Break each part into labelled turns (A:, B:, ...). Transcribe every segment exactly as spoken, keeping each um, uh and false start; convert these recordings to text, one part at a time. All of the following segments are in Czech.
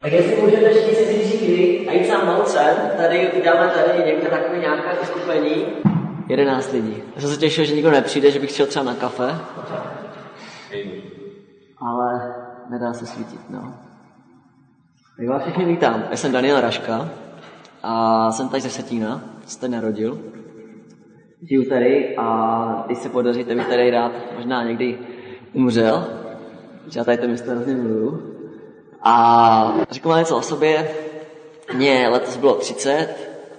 A: Tak jestli můžete všichni si říct kdy a jít sám na ulicem, tady uděláme tady někde takové nějaké skupení. jedenáct lidí. Já jsem se těšil, že nikdo nepřijde, že bych šel třeba na kafe. Ale nedá se svítit, no. Tak vás všichni vítám. Já jsem Daniel Raška a jsem tady ze Vsetína, jste narodil. Žiju tady a když se podaří, tak bych tady rád možná někdy umřel. Já tady to město hrozně miluju. A řeknu vám něco o sobě. Mně letos bylo třicet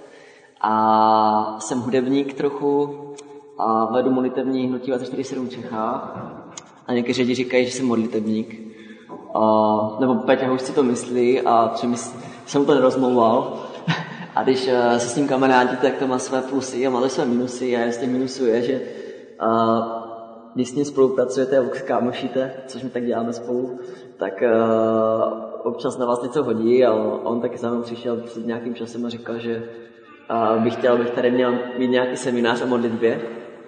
A: a jsem hudebník trochu a vedu modlitevní hnutí dvacet čtyři sedm Čechá. A někteří lidi říkají, že jsem modlitevník. A, nebo Peťa už si to myslí a přemysl, jsem to nerozmlouval. A když se s ním kamarádíte, tak to má své plusy a má to své minusy. A jeden z těch minusů je, že a, když s ním spolupracujete a kámošíte, což my tak děláme spolu, tak a, občas na vás něco hodí a on, on taky za mnou přišel před nějakým časem a říkal, že a, bych chtěl, abych tady měl mít nějaký seminář o modlitbě.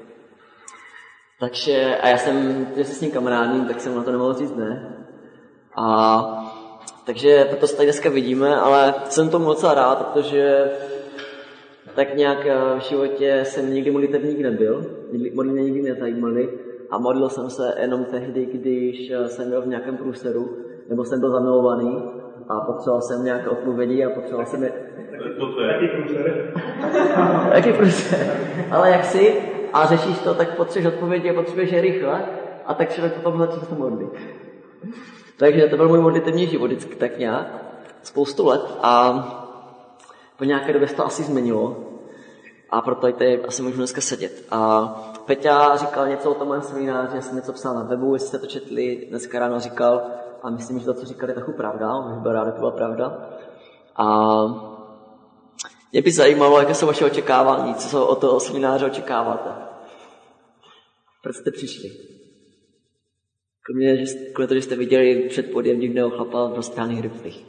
A: Takže, a já jsem, že se s ním kamarádím, tak jsem na to nemohl říct ne. A, takže proto se tady dneska vidíme, ale jsem tomu moc rád, protože tak nějak v životě jsem nikdy modlitevník nebyl. Modlí mě nikdy nezajímali a modlil jsem se jenom tehdy, když jsem byl v nějakém průseru, nebo jsem byl zamilovaný a potřeboval jsem nějaké odpovědi a potřeboval jsem je...
B: Jaký průser?
A: Jaký průser? Ale jak si? A řešíš to, tak potřebuješ odpovědi a potřebuješ je rychle a tak člověk potom začne se modlit. Takže to byl můj modlitevní život vždycky tak nějak, spoustu let a po nějaké době se to asi změnilo a proto tady asi můžu dneska sedět. A Peťa říkal něco o tom mém semináři, já jsem něco psal na webu, jestli jste to četli, dneska ráno říkal a myslím, že to, co říkal, je trochu pravda, bych byl rád, že to byla pravda. A mě by zajímalo, jaké jsou vaše očekávání, co od toho semináře očekáváte. Proč jste přišli? Kromě, že, kromě toho, že jste viděli před podjem divného chlapa v roztrhaných rybích.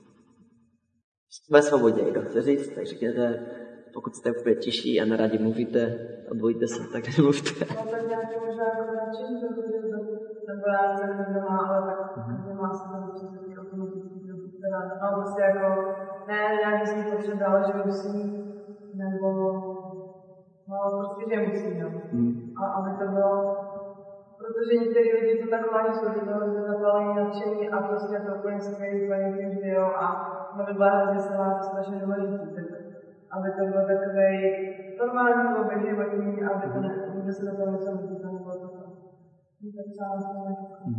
A: Ve svobodě, kdo chce říct, tak řekněte, pokud jste úplně tiší a neradi mluvíte a bojíte se, tak nemluvte.
C: No tak nějaký možná jako nadšení, protože to nebo já jsem nevědomá, ale tak nevědomá se tam přesvědčit automaticky, teda, no prostě jako, ne, nějaký si potřeba, ale že musí, nebo, no prostě, že musí, no. Hmm. A aby to bylo, protože některý lidi to taková jsou, že to hrozně zapálení nadšení a prostě to úplně skvělý, úplně tím žijou a modlitba hrozně se má strašně důležitý. Aby to bylo takovej normální člověk životní, aby to ne, aby se do toho musel být, to nebylo to. Tak třeba na to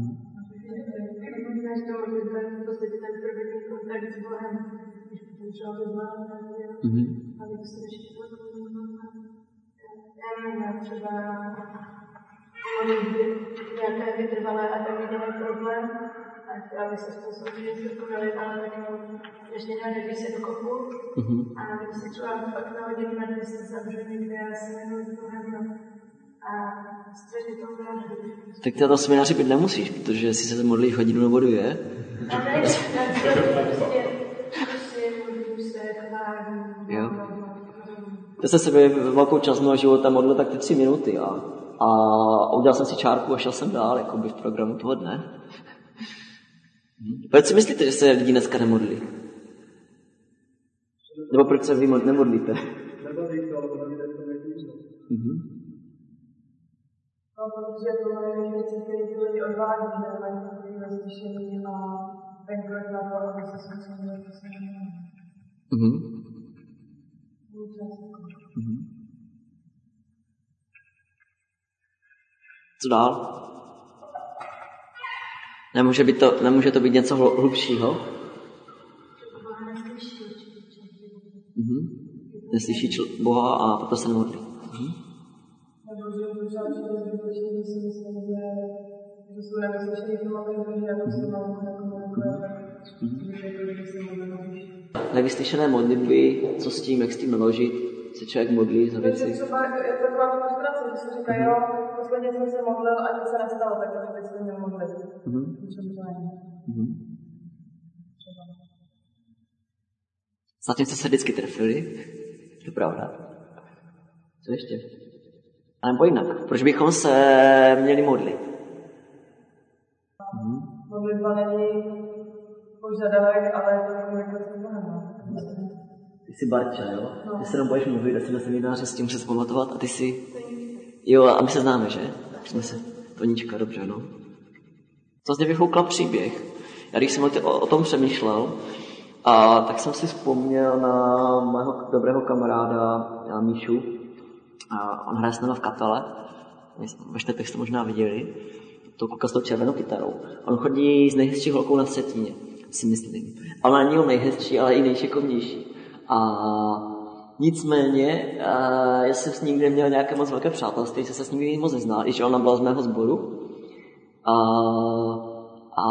D: než to modlitba je v podstatě ten první kontakt s Bohem, když potom třeba by byla a když se ještě já nevím, já třeba modlitby nějaké vytrvalé a tak nedělají problém a chtěla bych se způsobit, že se to dali, ale tak ještě ne, když se dokopu a když se třeba pak na hodinu na dvě se zavřu někde, já si jmenuji Bohem a strašně to uděláš.
A: Tak ty na tom semináři být nemusíš, protože si se modlíš hodinu nebo dvě.
D: A ne, já prostě, prostě modlím se, chválím.
A: Jo. Já jsem se velkou část mého života modlil tak ty tři minuty a, a udělal jsem si čárku a šel jsem dál, jako by v programu toho dne. Proč si myslíte, že se lidi dneska nemodlí? Nebo proč se vy nemodlíte?
C: Nebaví to, ale nevíte, to nevíte. No, protože to mají věci, které ty lidi odvádí, že mají takový rozlišení a ten krok na to, aby se soustředili, to se nemůže.
A: Mhm.
C: Mhm.
A: Co dál? Nemůže, být to, nemůže to být něco hlubšího? Mhm. Neslyší čl- Boha a proto se nemodlí. Mhm.
C: Nebo že možná všichni zbytečně si myslím, že že jsou nevyslyšení v tom, aby že jako se mám
A: nevyslyšené modlitby, co s tím, jak s tím naložit, se člověk modlí za věci.
C: Takže třeba je taková frustrace, že si říká, jo, posledně jsem se modlil a nic se nestalo, tak to teď se měl modlit.
A: Mhm. Mhm. Snad něco se vždycky trefili, to je pravda. Co ještě? A nebo jinak, proč bychom se měli modlit?
C: Modlitba není požadavek, ale je to komunikace s Bohem.
A: Ty jsi Barča, jo?
C: No.
A: Ty se nám budeš mluvit, asi na semináři s tím přes pamatovat a ty jsi... Jo, a my se známe, že? Jsme se... Tonička, dobře, no. To zde vyfoukla příběh. Já když jsem o, o tom přemýšlel, a tak jsem si vzpomněl na mého dobrého kamaráda Míšu. A on hraje s námi v kapele. Ve Štepech jste možná viděli. To kluka s tou červenou kytarou. On chodí s nejhezčí holkou na Vsetíně, si myslím. Ale ona není nejhezčí, ale i nejšikovnější. A nicméně, a já jsem s ním neměl nějaké moc velké přátelství, že se s ním moc neznal, i že ona byla z mého sboru. A, a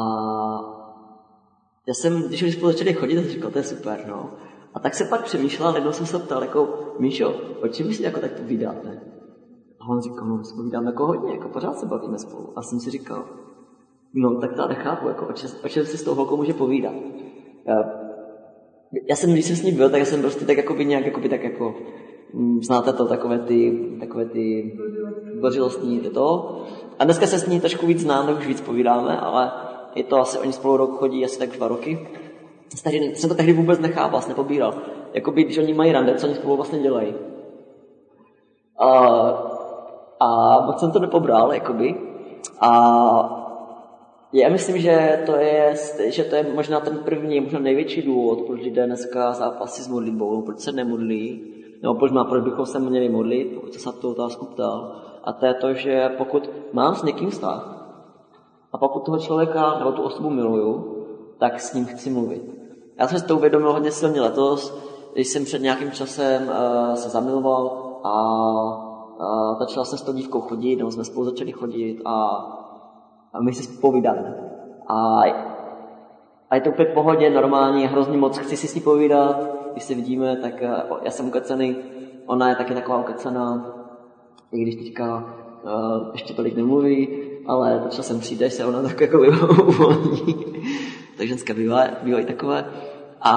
A: já jsem, když jsme spolu začali chodit, tak říkal, to je super, no. A tak se pak přemýšlel, jednou jsem se ptal, jako, Míšo, o čem si jako tak povídáte? A on říkal, no, my se povídáme jako hodně, jako pořád se bavíme spolu. A jsem si říkal, no, tak to nechápu, jako, o čem, o čem si s tou holkou může povídat. Já, já jsem, když jsem s ní byl, tak jsem prostě tak jakoby nějak, jakoby tak jako, hm, znáte to, takové ty, takové ty bořilostní, to. A dneska se s ní trošku víc znám, tak už víc povídáme, ale je to asi, oni spolu rok chodí, asi tak dva roky. Tehdy, jsem to tehdy vůbec nechápal, nepobíral. Jakoby, když oni mají rande, co oni spolu vlastně dělají. A, a moc jsem to nepobral, jakoby. A já myslím, že to je, že to je možná ten první, možná největší důvod, proč lidé dneska zápasí s modlitbou, proč se nemodlí, nebo proč, má, proč bychom se měli modlit, pokud se tu otázku ptal. A to je to, že pokud mám s někým vztah, a pokud toho člověka nebo tu osobu miluju, tak s ním chci mluvit. Já jsem si to uvědomil hodně silně letos, když jsem před nějakým časem uh, se zamiloval a uh, začal jsem s tou dívkou chodit, nebo jsme spolu začali chodit a, a my si povídáme. A, a je to úplně v pohodě, normální, hrozně moc chci si s ní povídat. Když se vidíme, tak uh, já jsem ukacený, ona je taky taková ukacená, i když teďka uh, ještě tolik nemluví, ale to časem přijde, se ona tak jako uvolní. Tak ženská bývá, bývají takové. A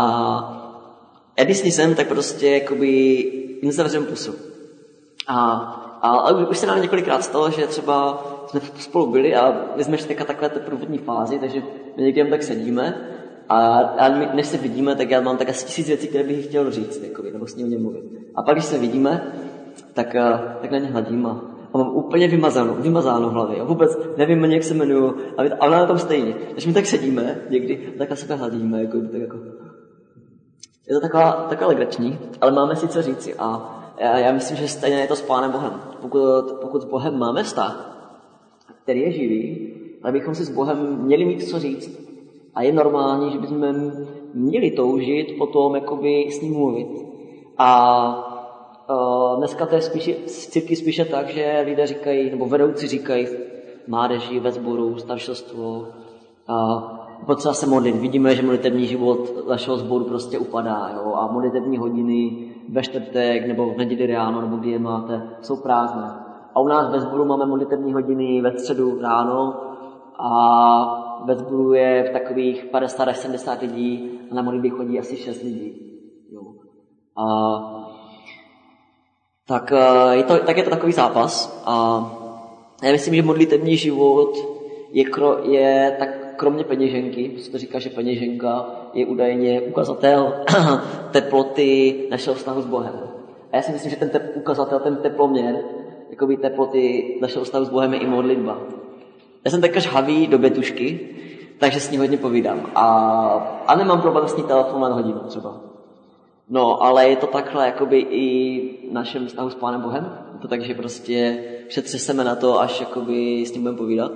A: já když jsem, tak prostě jakoby jen zavřem pusu. A, a, a už se nám několikrát stalo, že třeba jsme spolu byli a my jsme ještě takové té průvodní fázi, takže my někdy tak sedíme a, a než se vidíme, tak já mám tak asi tisíc věcí, které bych chtěl říct, jakoby, nebo s ní o něm mluvit. A pak, když se vidíme, tak, tak na ně hladím a a mám úplně vymazáno, vymazáno v hlavě. Já vůbec nevím ani, jak se jmenuju, a ona na tom stejně. Takže my tak sedíme někdy, tak na sebe hladíme, jako, tak jako. Je to taková, taková legrační, ale máme si co říci a já, já myslím, že stejně je to s Pánem Bohem. Pokud, pokud s Bohem máme vztah, který je živý, tak bychom si s Bohem měli mít co říct. A je normální, že bychom měli toužit potom jakoby s ním mluvit. A Uh, dneska to je spíše, v církvi spíše tak, že lidé říkají, nebo vedoucí říkají mládeži, ve sboru, staršostvo, uh, potřeba se modlit. Vidíme, že modlitební život našeho sboru prostě upadá, jo? A modlitební hodiny ve čtvrtek nebo v neděli ráno, nebo kdy je máte, jsou prázdné. A u nás ve sboru máme modlitební hodiny ve středu ráno a ve sboru je v takových padesát až sedmdesát lidí a na modlitbě chodí asi šest lidí. Jo? A Tak je, to, tak je to takový zápas a já myslím, že modlitební život je, kro, je tak kromě peněženky, se to říká, že peněženka je údajně ukazatel teploty našeho vztahu s Bohem. A já si myslím, že ten tep, ukazatel, ten teploměr, jakoby teploty našeho vztahu s Bohem je i modlitba. Já jsem tak žhavý do betušky, takže s ní hodně povídám a, a nemám problém s ní telefon na hodinu třeba. No, ale je to takhle jakoby i v našem vztahu s Pánem Bohem. Je to tak, že prostě přetřeseme na to, až jakoby s ním budeme povídat.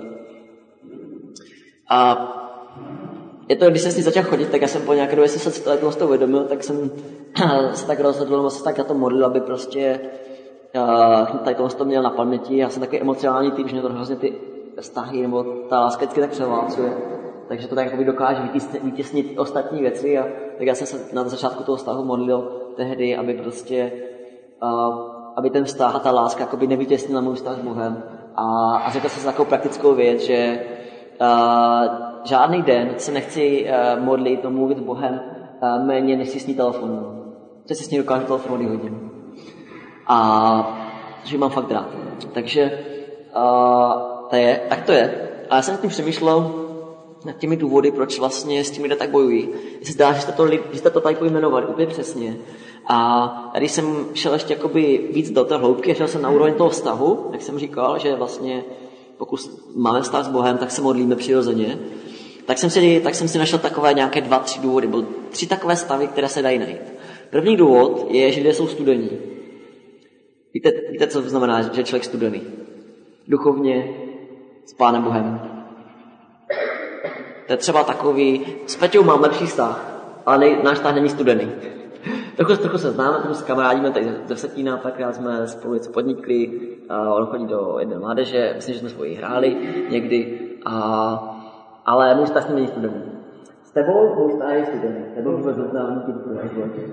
A: A je to, když jsem s ní začal chodit, tak já jsem po nějaké době se z toho uvědomil, tak jsem se tak rozhodl, nebo se tak na to modlil, aby prostě uh, tady tohle to měl na paměti. Já jsem takový emocionální typ, že mě to hrozně ty vztahy, nebo ta láska vždycky tak převálcuje. Takže to tak jakoby dokáže vytěsnit ostatní věci a tak já jsem se na začátku toho vztahu modlil tehdy, aby prostě uh, aby ten vztah a ta láska jakoby nevytěsnila můj vztah s Bohem a, a řekl jsem si takovou praktickou věc, že uh, žádný den se nechci uh, modlit a mluvit s Bohem uh, méně, než si s ní telefonu. Že si s ní dokážu telefonovat hodinu. A že mám fakt rád. Takže uh, to je, tak to je. A já jsem tím přemýšlel, nad těmi důvody, proč vlastně s tím lidé tak bojují. Mně se zdá, že jste to, že jste to tady pojmenovali úplně přesně. A když jsem šel ještě jakoby víc do té hloubky, šel jsem na úroveň toho vztahu, jak jsem říkal, že vlastně pokud máme vztah s Bohem, tak se modlíme přirozeně, tak jsem si, tak jsem si našel takové nějaké dva, tři důvody. Byly tři takové stavy, které se dají najít. První důvod je, že lidé jsou studení. Víte, víte, co znamená, že je člověk studený? Duchovně, s Pánem Bohem. To je třeba takový, s Peťou mám lepší vztah, ale náš vztah není studený. Trochu, trochu se známe, trochu se kamarádíme, tak ze Vsetína, párkrát jsme spolu něco podnikli, a on chodí do jedné mládeže, myslím, že jsme spolu hráli někdy, a, ale můj vztah není studený. S tebou můj vztah je studený, tebou vůbec neznám nikdy v prvním životě.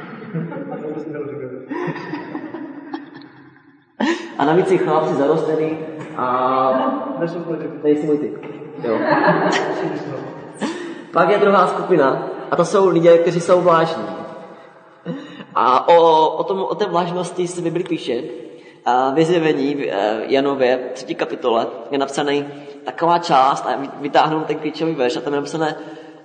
A: A navíc si chlapci zarostlený a tady si můj typ. Jo. Pak je druhá skupina a to jsou lidé, kteří jsou vlážní. A o, o, tom, o té vlážnosti se Bibli píše. Ve Zjevení v Janově třetí kapitole je napsaný taková část a vytáhnu ten klíčový verš a tam je napsané,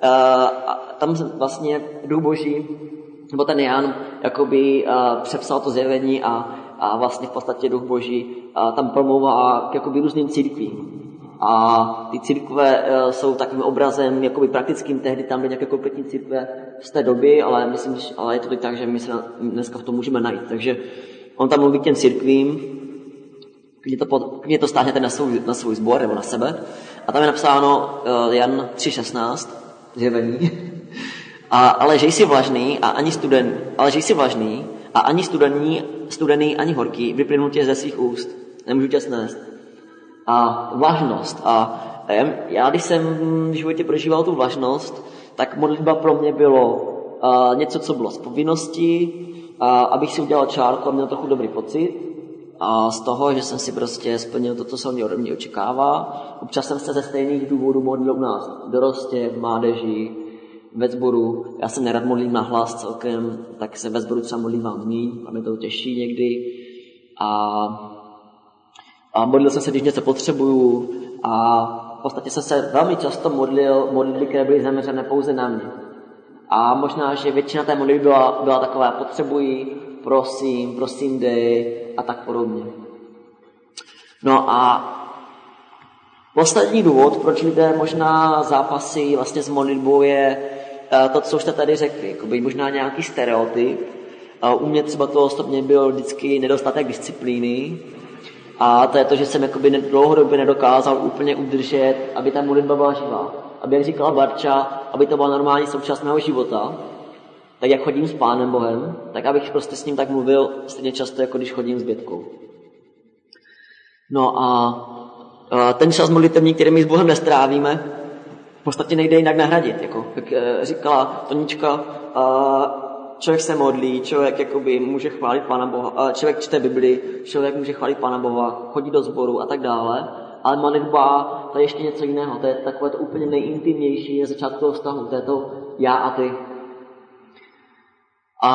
A: tam vlastně Duch Boží, nebo ten Jan jakoby přepsal to Zjevení a, a vlastně v podstatě Duch Boží tam promlouvá k jakoby různým církvím. A ty církve uh, jsou takovým obrazem jakoby praktickým, tehdy tam byly nějaké kompletní církve z té doby, ale myslím, že, ale je to tak, že my se na, dneska v tom můžeme najít. Takže on tam mluví k těm církvím, když to, když to stáhněte na svůj, na svůj sbor nebo na sebe. A tam je napsáno uh, Jan tři šestnáct, Zjevení. A, ale že jsi vlažný a ani studený, ale že jsi vlažný a ani studený, studený ani horký, vyplynul tě ze svých úst. Nemůžu tě snést. A vlažnost. A já, když jsem v životě prožíval tu vlažnost, tak modlitba pro mě bylo uh, něco, co bylo z povinnosti, uh, abych si udělal čárku a měl trochu dobrý pocit. A z toho, že jsem si prostě splnil to, co se mě ode mě očekává. Občas jsem se ze stejných důvodů modlil u nás v dorostě, v mládeži, ve sboru. Já se nerad modlím na hlas celkem, tak se ve sboru třeba modlím vám míň, a mě to těší někdy. A A modlil jsem se, když něco potřebuju a v podstatě jsem se velmi často modlil modlitby, které byly zaměřené pouze na mě. A možná, že většina té modlitby byla, byla taková, potřebuji, prosím, prosím dej a tak podobně. No a poslední důvod, proč lidé možná zápasí vlastně s modlitbou, je to, co už jste tady řekli, jakoby možná nějaký stereotyp. U mě třeba to osobně byl vždycky nedostatek disciplíny. A to je to, že jsem jakoby dlouhodobě nedokázal úplně udržet, aby ta modlitba byla živá. Aby, jak říkala Barča, aby to byla normální součást mého života. Tak jak chodím s Pánem Bohem, tak abych prostě s ním tak mluvil stejně často, jako když chodím s Bětkou. No a, a ten čas modlitevní, který my s Bohem nestrávíme, v podstatě nejde jinak nahradit. Jako, jak říkala Tonička, a, člověk se modlí, člověk jakoby může chválit Pána Boha, člověk čte Bibli, člověk může chválit Pána Boha, chodí do sboru a tak dále, ale modlitba, to je ještě něco jiného, to je takové to úplně nejintimnější je začátku toho vztahu, to je to já a ty. A,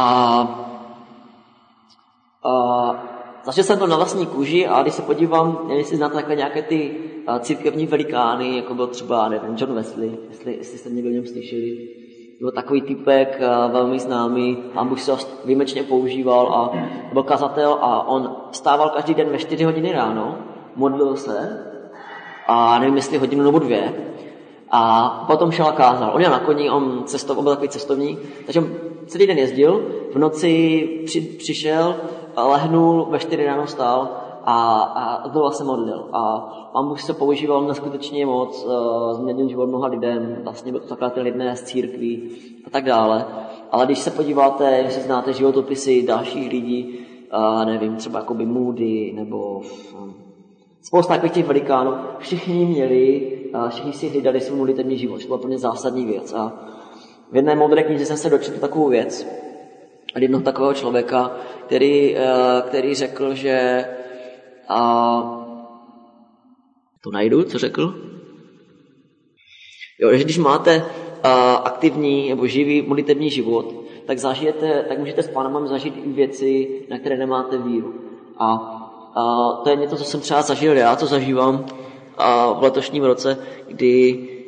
A: a zažil jsem to na vlastní kůži a když se podívám, nevím, jestli znáte takové nějaké ty církevní velikány, jako byl třeba, nevím, John Wesley, jestli, jestli jste někdo o něm slyšeli. Byl takový typek, velmi známý, Pán Bůh se ho výjimečně používal a byl kazatel a on vstával každý den ve čtyři hodiny ráno, modlil se a nevím, jestli hodinu nebo dvě a potom šel a kázal. On jel na koni, on, cestov, on byl takový cestovník, takže on celý den jezdil, v noci při, přišel, lehnul, ve čtyři ráno vstal a, a znovu se modlil. A Pán Bůh se používal neskutečně moc, uh, změnil život mnoha lidem, vlastně byl to zakladatel lidé z církví a tak dále. Ale když se podíváte, jestli znáte životopisy dalších lidí, uh, nevím, třeba jakoby Moody nebo um, spousta takových těch velikánů, všichni měli, uh, všichni si hlídali svůj modlitevní život, to byla pro mě zásadní věc. A v jedné moudré knize jsem se dočetl takovou věc od jednoho takového člověka, který, uh, který řekl, že uh, to najdu, co řekl? Jo, že když máte uh, aktivní nebo živý modlitevní život, tak zažijete, tak můžete s Pánem Bohem zažít i věci, na které nemáte víru. A uh, to je něco, co jsem třeba zažil já, co zažívám uh, v letošním roce, kdy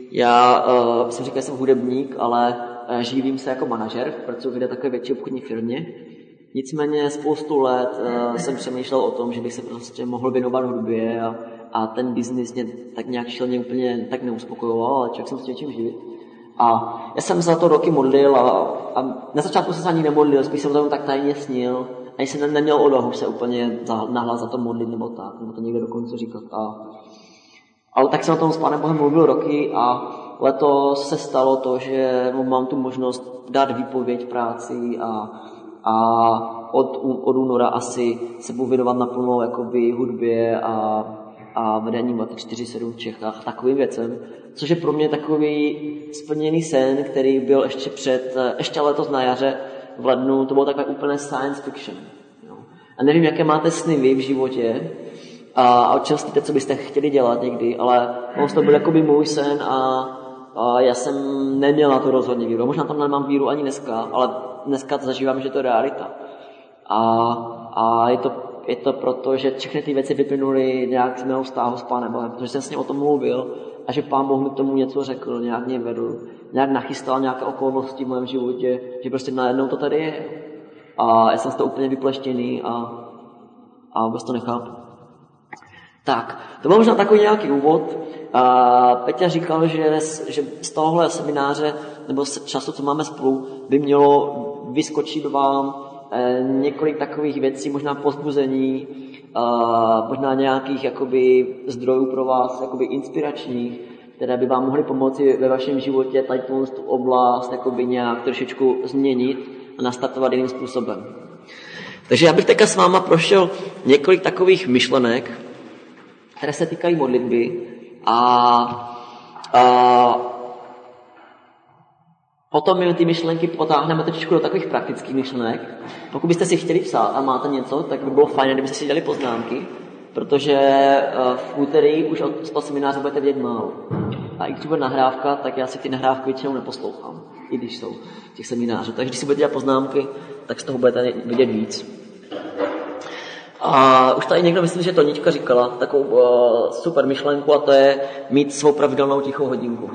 A: Já uh, jsem říkal, že jsem hudebník, ale uh, živím se jako manažer, pracuji v takové větší obchodní firmě. Nicméně spoustu let uh, jsem přemýšlel o tom, že bych se prostě mohl věnovat hudbě a, a ten biznis mě tak nějak šilně úplně tak neuspokojoval, ale člověk jsem s něčím živit. A já jsem za to roky modlil a, a na začátku jsem se ani nemodlil, spíš jsem to tak tajně snil. Ani jsem neměl odvahu se úplně nahlas za to modlit nebo tak, nebo to někde dokonce říkat. A, ale tak jsem o tom s Pánem Bohem mluvil roky a letos se stalo to, že mám tu možnost dát výpověď v práci a, a od, od února asi se budu věnovat naplno jakoby hudbě a, a vedení Maty čtyři sedm v Čechách, takovým věcem, což je pro mě takový splněný sen, který byl ještě před, ještě letos na jaře, v lednu, to bylo takové úplně science fiction. Jo. A nevím, jaké máte sny vy v životě a, a o čem sníte, co byste chtěli dělat někdy, ale to byl jakoby můj sen a, a já jsem neměl na to rozhodně víru. Možná tam nemám víru ani dneska, ale dneska to zažívám, že to je realita. A, a je, to, je to proto, že všechny ty věci vyplynuly nějak z mého vztahu s Pánem Bohem, protože jsem s ním o tom mluvil a že Pán Boh mi k tomu něco řekl, nějak mě vedl, nějak nachystal nějaké okolnosti v mém životě, že prostě najednou to tady je. A já jsem z toho úplně vypleštěný a, a vůbec to nechápu. Tak, to byl možná takový nějaký úvod. A Peťa říkal, že, že z tohohle semináře nebo z času, co máme spolu, by mělo vyskočit vám eh, několik takových věcí, možná povzbuzení, eh, možná nějakých jakoby zdrojů pro vás, jakoby inspiračních, které by vám mohly pomoci ve vašem životě tady tu oblast jakoby nějak trošičku změnit a nastartovat jiným způsobem. Takže já bych teďka s váma prošel několik takových myšlenek, které se týkají modlitby a, a potom my ty myšlenky potáhneme trošičku do takových praktických myšlenek. Pokud byste si chtěli psát a máte něco, tak by bylo fajn, kdybyste si dělali poznámky, protože v úterý už od toho semináře budete vědět málo. A i když bude nahrávka, tak já si ty nahrávky většinou neposlouchám, i když jsou těch seminářů. Takže když si budete dělat poznámky, tak z toho budete vidět víc. A už tady někdo, myslím, že Tonička říkala takovou uh, super myšlenku, a to je mít svou pravidelnou tichou hodinku.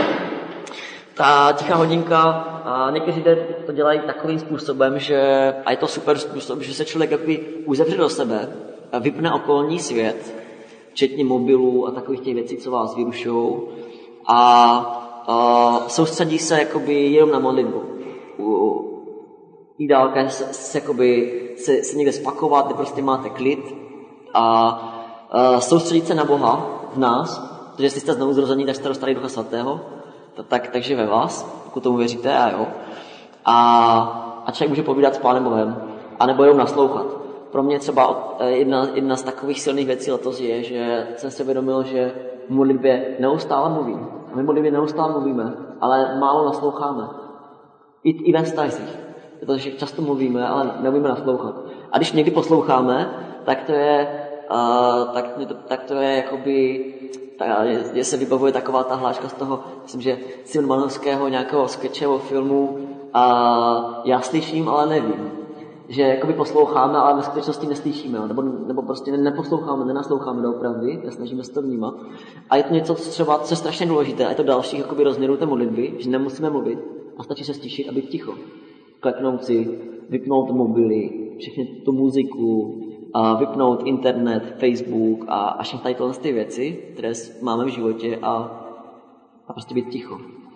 A: Ta tichá hodinka, a někteří to dělají takovým způsobem, že, a je to super způsob, že se člověk jakoby uzavře do sebe, vypne okolní svět, včetně mobilů a takových těch věcí, co vás vyrušujou, a, a soustředí se jakoby jenom na modlitbu. Ideálka je se, se, jakoby, se, se někde spakovat, kde prostě máte klid a, a soustředit se na Boha v nás, protože jestli jste znovu zrození, tak jste dostali Ducha Svatého, to, tak, takže ve vás, pokud tomu věříte, a jo. A, a člověk může povídat s Pánem Bohem, anebo jenom naslouchat. Pro mě třeba jedna, jedna z takových silných věcí letos je, že jsem si uvědomil, že v modlitbě neustále mluvím. A my v modlitbě neustále mluvíme, ale málo nasloucháme. I, i ve vztazích. Protože často mluvíme, ale neumíme naslouchat. A když někdy posloucháme, tak to je, uh, tak, tak to je jakoby, je se vybavuje taková ta hláška z toho, myslím, že Simon Manovského nějakého sketchového filmu, a já slyším, ale nevím. Že jakoby posloucháme, ale ve skutečnosti neslyšíme, nebo, nebo prostě neposloucháme, nenasloucháme doopravdy, nesnažíme se to vnímat. A je to něco, co třeba, co je strašně důležité, a je to další jakoby rozměrů té modlitby, že nemusíme mluvit a stačí se stišit a být ticho. Kleknout si, vypnout mobily, všechny tu muziku, a vypnout internet, Facebook a, a všechny tady tohle ty věci, které máme v životě, a, a prostě být ticho.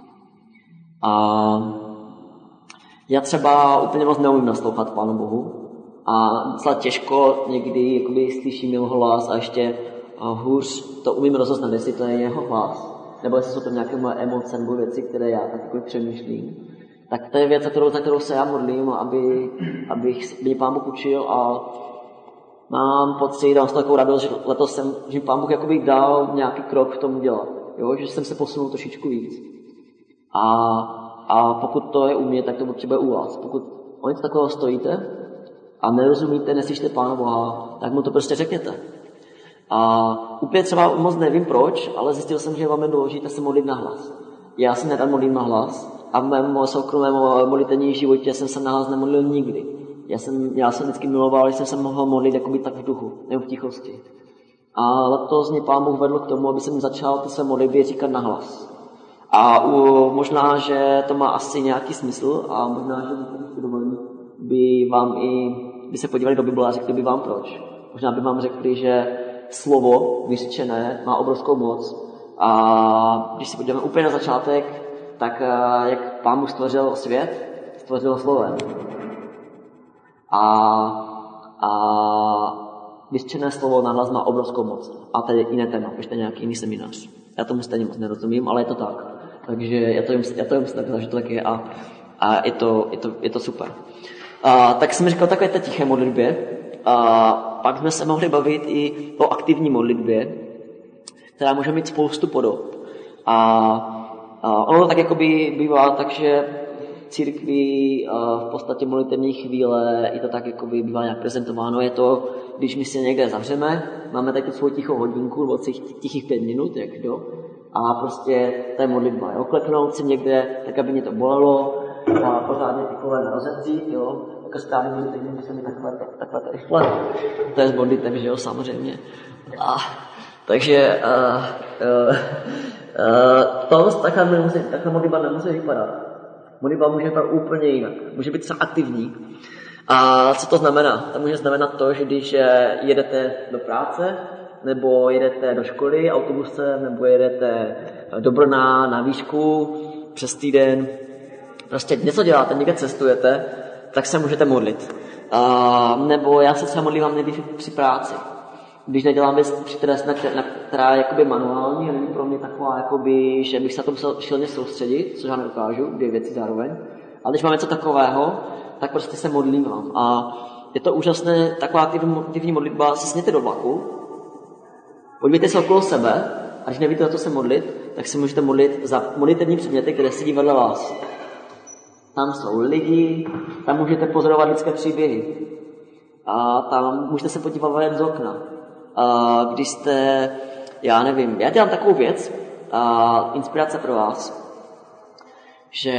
A: A já třeba úplně moc neumím naslouchat Pánu Bohu a docela těžko někdy jakoby slyším jeho hlas a ještě hůř to umím rozeznat, jestli to je jeho hlas, nebo jestli jsou to nějaké moje emoce nebo věci, které já tak jako přemýšlím. Tak to je věc, za kterou, za kterou se já modlím, aby, abych mě Pán Bůh učil, a mám pocit, dám si takovou radost, že letos jsem, že Pán Bůh jakoby dal nějaký krok v tom dělat, jo? Že jsem se posunul trošičku víc. A, a pokud to je u mě, tak to určitě bude u vás. Pokud o něco takového stojíte a nerozumíte, neslyšíte Pána Boha, tak mu to prostě řekněte. A úplně třeba moc nevím proč, ale zjistil jsem, že je velmi důležité se modlit na hlas. Já si nedám modlit na hlas a v mém soukromém modlitevním životě jsem se na hlas nemodlil nikdy. Já jsem, já jsem vždycky miloval, že jsem se mohl modlit jakoby tak v duchu, nebo v tichosti. A letos mě Pán Bůh vedl k tomu, aby jsem začal ty své modlitby říkat na hlas. A u, možná, že to má asi nějaký smysl a možná, že by dovolili, by vám i, by se podívali do Bible a řekli by vám proč. Možná by vám řekli, že slovo vyřčené má obrovskou moc. A když si podíváme úplně na začátek, tak jak Pán Bůh stvořil svět, stvořil slovem. A, a vyřčené slovo nahlas má obrovskou moc. A to je jiné téma, ještě nějaký jiný seminář. Já tomu stejně moc nerozumím, ale je to tak. Takže já to jim, já to jim tak, že to tak je a, a je, to, je, to, je to super. A, tak jsem říkal takové té tiché modlitbě. A pak jsme se mohli bavit i o aktivní modlitbě, která může mít spoustu podob. A, a ono tak jakoby bývá tak, že v církvi v podstatě modlitevní chvíle i to tak jakoby bývá nějak prezentováno. Je to, když my si někde zavřeme, máme taky svou tichou hodinku, nebo tichých pět minut, jak jo, a prostě to je modlitba. Jo. Kleknout si někde, tak aby mě to bolelo, a pořádně ty kolena rozevřít, jo, jako správně modlitevní, že se mi takhle, takhle rychle. To je z modlitev, že jo, samozřejmě. A, takže uh, uh, uh, to takhle, nemusí, takhle modlitba nemusí vypadat. Modlitba může vypadat úplně jinak. Může být třeba aktivní. A co to znamená? To může znamenat to, že když jedete do práce, nebo jedete do školy autobusem, nebo jedete do Brna na výšku přes týden, prostě něco děláte, někde cestujete, tak se můžete modlit. A, nebo já se třeba modlívám někdy při práci. Když nedělám věc, která je jakoby manuální, není pro mě taková, jakoby, že bych se na to musel silně soustředit, což já nedokážu, dvě věci zároveň. Ale když mám něco takového, tak prostě se modlívám. A je to úžasné, taková aktivní modlitba, si sněte do vlaku, podívejte se okolo sebe, a když nevíte, na co se modlit, tak se můžete modlit za modlitevní předměty, které sedí vedle vás. Tam jsou lidi, tam můžete pozorovat lidské příběhy. A tam můžete se podívat ven z okna. A když jste, já nevím, já dělám takovou věc, a inspirace pro vás, že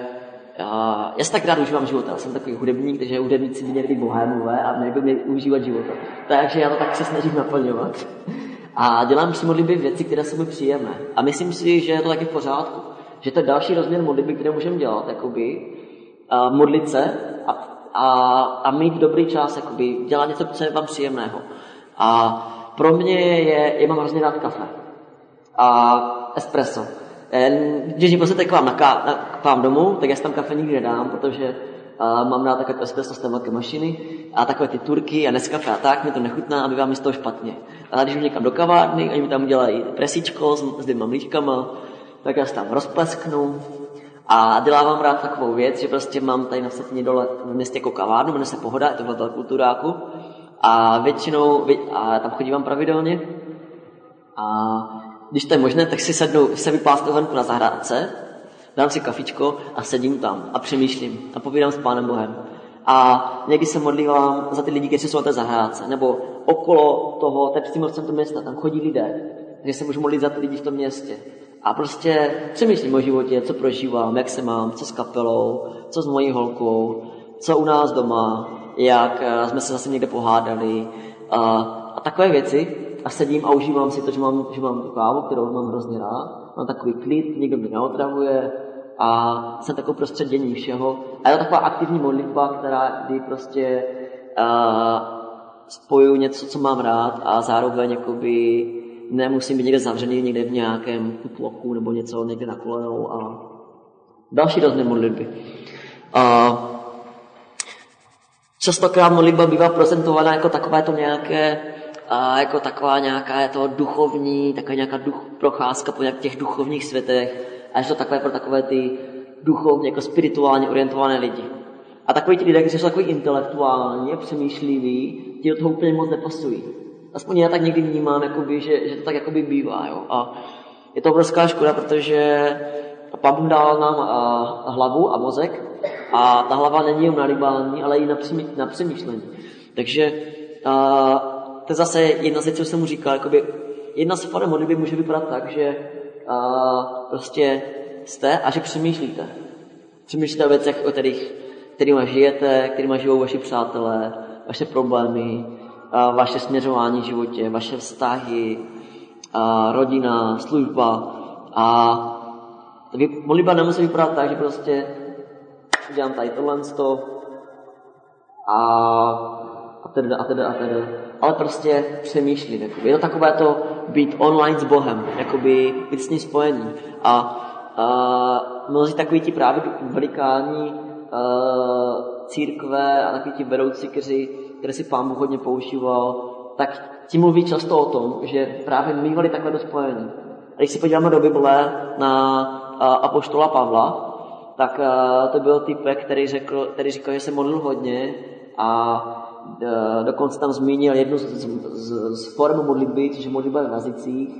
A: a, já se tak rád užívám života. Já jsem takový hudebník, takže hudebníci by měli být bohémové a měli by mě užívat života. Takže já to tak se snažím naplňovat. A dělám při modlitbě věci, které jsou mi příjemné. A myslím si, že je to taky v pořádku. Že to je další rozměr modlitby, které můžeme dělat, jakoby, a modlit se a, a, a mít dobrý čas, jakoby, dělat něco, co je vám příjemného. A pro mě je, já mám hrozně rád kafe. A espresso. Když pozvete k vám, na ká, na, k vám domů, tak já si tam kafe nikdy nedám, protože uh, mám rád takové espresso z té velké mašiny a takové ty turky a Nescafé a tak, mi to nechutná a bývá mi z toho špatně. Ale když jdu někam do kavárny, oni mi tam udělají presíčko s, s dvěma mlíčkama, tak já se tam rozplesknu a dělávám rád takovou věc, že prostě mám tady na Vsetíně dole v městě jako kavárnu, jmenuje se Pohoda, je to v kulturáku a většinou, a tam chodívám pravidelně a když to je možné, tak si sednu, se vyplásknu venku na zahrádce, dám si kafičko a sedím tam a přemýšlím a povídám s Pánem Bohem. A někdy se modlívám za ty lidi, kteří jsou na té zahrádce, nebo okolo toho, teď přímo v centru města, tam chodí lidé, takže se můžu modlit za ty lidi v tom městě. A prostě přemýšlím o životě, co prožívám, jak se mám, co s kapelou, co s mojí holkou, co u nás doma, jak jsme se zase někde pohádali a, a takové věci. A sedím a užívám si to, že mám, že mám tu kávu, kterou mám hrozně rád. Mám takový klid, nikdo mě neotravuje a jsem takovou prostředění všeho. A je to taková aktivní modlitba, která kdy prostě uh, spojuju něco, co mám rád a zároveň jakoby nemusím být někde zavřený, někde v nějakém kutloku nebo něco někde na kolenou a další rozměr modlitby. Uh, častokrát modlitba bývá prezentovaná jako takové to nějaké a jako taková nějaká je to duchovní, taková nějaká duch, procházka po těch duchovních světech a je to takové pro takové ty duchovně, jako spirituálně orientované lidi. A takový ti lidé, kteří jsou takový intelektuální a přemýšliví, ti do toho úplně moc nepasují. Aspoň já tak někdy vnímám, jakoby, že, že to tak jakoby bývá. Jo? A je to obrovská škoda, protože Pán Bůh dal nám a, hlavu a mozek a ta hlava není jen na rybání, ale i na, přemý, na přemýšlení. Takže a, to je zase jedna z věcí, co jsem mu říkal, jakoby jedna z forem modlitby může vypadat tak, že a, prostě jste a že přemýšlíte. Přemýšlíte o věcech, o kterých, kterýma žijete, kterýma živou vaši přátelé, vaše problémy, a vaše směřování v životě, vaše vztahy, a rodina, služba a Modlitba nemusí vypadat tak, že prostě udělám tady tohle a a teda a teda a teda. Ale prostě přemýšlím. Jakoby. Je to takové to být online s Bohem, jakoby být s ním spojený. A, a mnozí takoví ti právě velikání uh, církve a takoví ti vedoucí, kteří, kteří si Pán Bůh hodně používal, tak ti mluví často o tom, že právě mývali takové spojení. A když si podíváme do Bible na uh, apoštola Pavla, tak uh, to byl typek, který řekl, který říkal, že se modlil hodně a uh, dokonce tam zmínil jednu z, z, z form modlitby, což je modlitba v jazycích,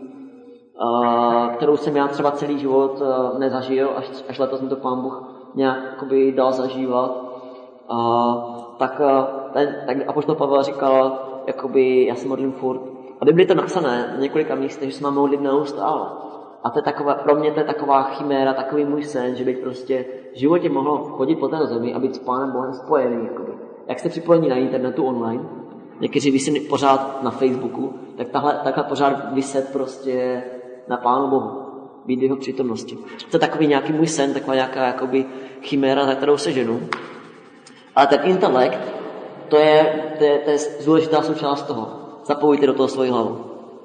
A: uh, kterou jsem já třeba celý život uh, nezažil, až, až letos mi to Pán Bůh nějak jakoby, dal zažívat. Uh, tak, uh, ten, tak apoštol Pavel říkal, jakoby, já se modlím furt. A Bibli je to napsané v několika místech, že se mám modlit neustále. A to je taková, pro mě to je taková chiméra, takový můj sen, že bych prostě v životě mohl chodit po té zemi a být s Pánem Bohem spojený. Jakoby. Jak jste připojení na internetu online, někteří visí pořád na Facebooku, tak tahle, takhle pořád vyset prostě na Pánu Bohu. Být v jeho přítomnosti. To je takový nějaký můj sen, taková nějaká jakoby chiméra, za kterou se ženu. Ale ten intelekt, to je, to je, to je důležitá součást toho. Zapojujte do toho svoji hlavu.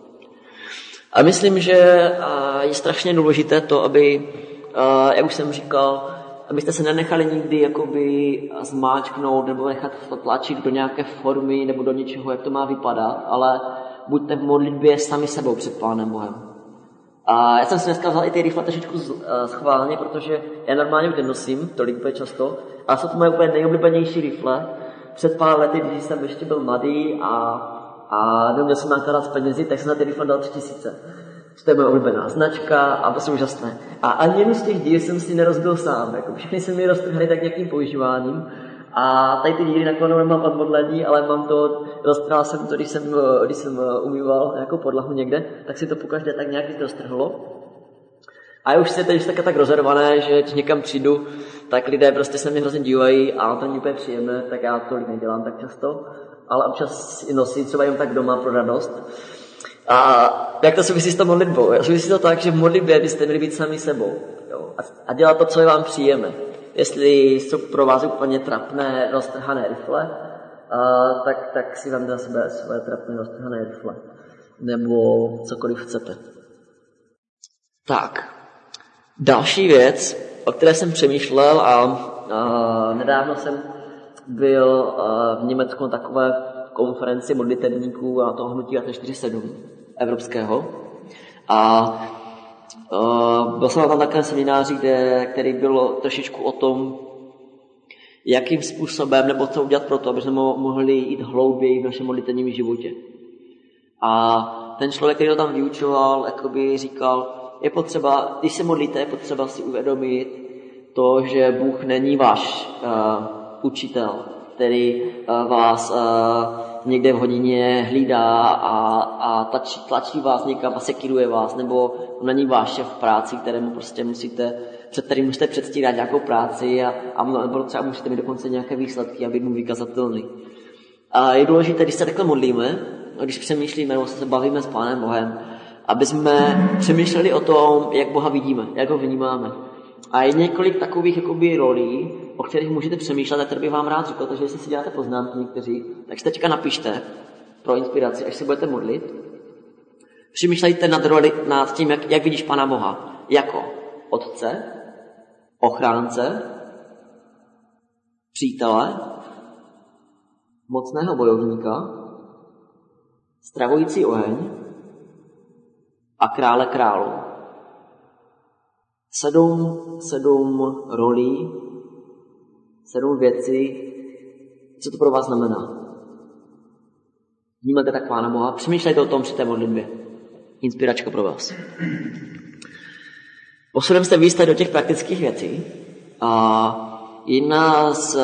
A: A myslím, že je strašně důležité to, aby, jak už jsem říkal, abyste se nenechali nikdy jakoby zmáčknout nebo nechat tlačit do nějaké formy nebo do něčeho, jak to má vypadat, ale buďte v modlitbě sami sebou před Pánem Bohem. A já jsem si dneska vzal i ty rifle trošičku schválně, protože já normálně už nenosím tolik úplně často, ale jsou to moje úplně nejoblíbenější rifle. Před pár lety, když jsem ještě byl mladý a, a neměl jsem nakládat s penězi, tak jsem na ty rifle dal tři tisíce. To je moje oblíbená značka a to jsou úžasné. A ani jednu z těch díl jsem si nerozbil sám. Jako všechny se mi roztrhly tak nějakým používáním. A tady ty díly nakonec nemám odmodlení, ale mám to, roztrhal jsem to, když jsem, když jsem umýval jako podlahu někde, tak si to pokaždé tak nějak roztrhlo. A já už si teď tak tak rozervané, že když někam přijdu, tak lidé prostě se mě hrozně dívají a to není úplně příjemné, tak já to nedělám tak často, ale občas i nosím třeba jen tak doma pro radost. A jak to souvisí s tou modlitbou? Souvisí to tak, že v modlitbě byste měli být sami sebou, jo? A dělat to, co je vám příjemné. Jestli jsou pro vás úplně trapné, roztrhané rifle, uh, tak, tak si vám za sebe své trapné, roztrhané rifle. Nebo cokoliv chcete. Tak. Další věc, o které jsem přemýšlel a uh, nedávno jsem byl uh, v Německu na takové konferenci modlitebníků a toho hnutí A T čtyřicet sedm evropského. A uh, byl jsem na tam takovém semináři, kde, který byl trošičku o tom, jakým způsobem nebo co udělat pro to, aby jsme mohli jít hlouběji v našem modlitevním životě. A ten člověk, který ho tam vyučoval, jakoby říkal, je potřeba, když se modlíte, je potřeba si uvědomit to, že Bůh není váš uh, učitel, který uh, vás uh, někde v hodině hlídá a, a tlačí, tlačí vás někam a sekiruje vás, nebo není váš šéf v práci, kterému prostě musíte, před kterým musíte předstírat nějakou práci a, a třeba musíte mít dokonce nějaké výsledky a být mu vykazatelný. A je důležité, když se takhle modlíme, když přemýšlíme nebo se bavíme s Pánem Bohem, aby jsme přemýšleli o tom, jak Boha vidíme, jak ho vnímáme. A je několik takových jakoby rolí, o kterých můžete přemýšlet, a které bych vám rád řekl, takže jestli si děláte poznámky někteří, tak si teďka napište pro inspiraci, až se budete modlit. Přemýšlejte nad, roli, nad tím, jak, jak vidíš Pána Boha. Jako otce, ochránce, přítele, mocného bojovníka, stravující oheň a krále králů. Sedm, sedm rolí, sedm věcí, co to pro vás znamená. Vnímáte tak Pána Boha? Přemýšlejte o tom při té modlitbě. Inspiračka pro vás. Posuneme se víc do těch praktických věcí. A jedna z,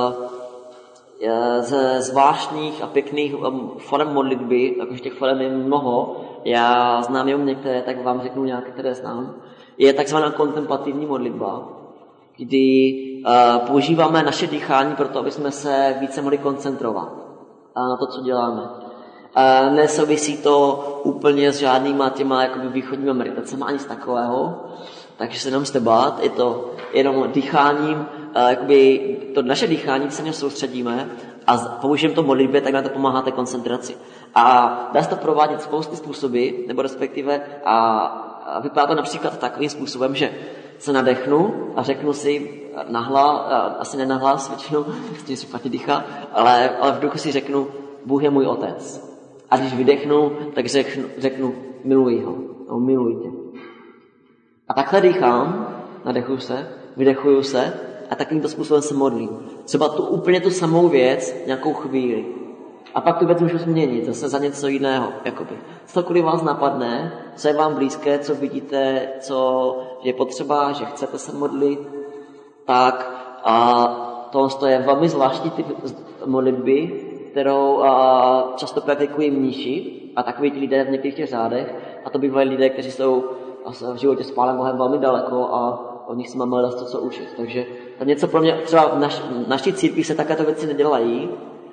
A: ze zvláštních a pěkných forem modlitby, jakož těch forem je mnoho, já znám jenom některé, tak vám řeknu nějaké, které znám, je takzvaná kontemplativní modlitba, kdy uh, používáme naše dýchání proto, aby jsme se více mohli koncentrovat na to, co děláme. Uh, nesouvisí to úplně s žádnýma těma jakoby východníma meditacemi, ani z takového. takže se nemusíte bát, je to jenom dýcháním, jakoby to naše dýchání, když se něm soustředíme a použijeme to modlitbě, tak na to pomáháte koncentraci. A dá se to provádět spousty způsoby, nebo respektive a vypadá to například takovým způsobem, že se nadechnu a řeknu si nahlas, asi nenahlas většinou, s tím si špatně dýchá, ale, ale v duchu si řeknu, Bůh je můj otec. A když vydechnu, tak řeknu, řeknu miluji ho, no, miluji tě. A takhle dýchám, nadechuju se, vydechuju se a takovýmto způsobem se modlím. Třeba tu úplně tu samou věc nějakou chvíli. A pak tu věc můžu změnit, zase za něco jiného. Jakoby. Cokoliv vás napadne, co je vám blízké, co vidíte, co je potřeba, že chcete se modlit, tak a to je velmi zvláštní typ modlitby, kterou a, často praktikují mniši a takový ti lidé v některých těch řádech. A to bývají lidé, kteří jsou v životě s Pánem Bohem velmi daleko a od nich si máme dost to, co učit. Takže to něco pro mě, třeba v, naš, v naší církvi se takovéto věci nedělají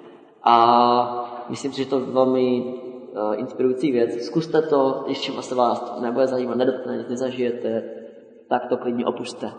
A: a myslím si, že to je velmi uh, inspirující věc. Zkuste to, když se vás nebude zajímat, nedotkne, nic nezažijete, tak to klidně opuste.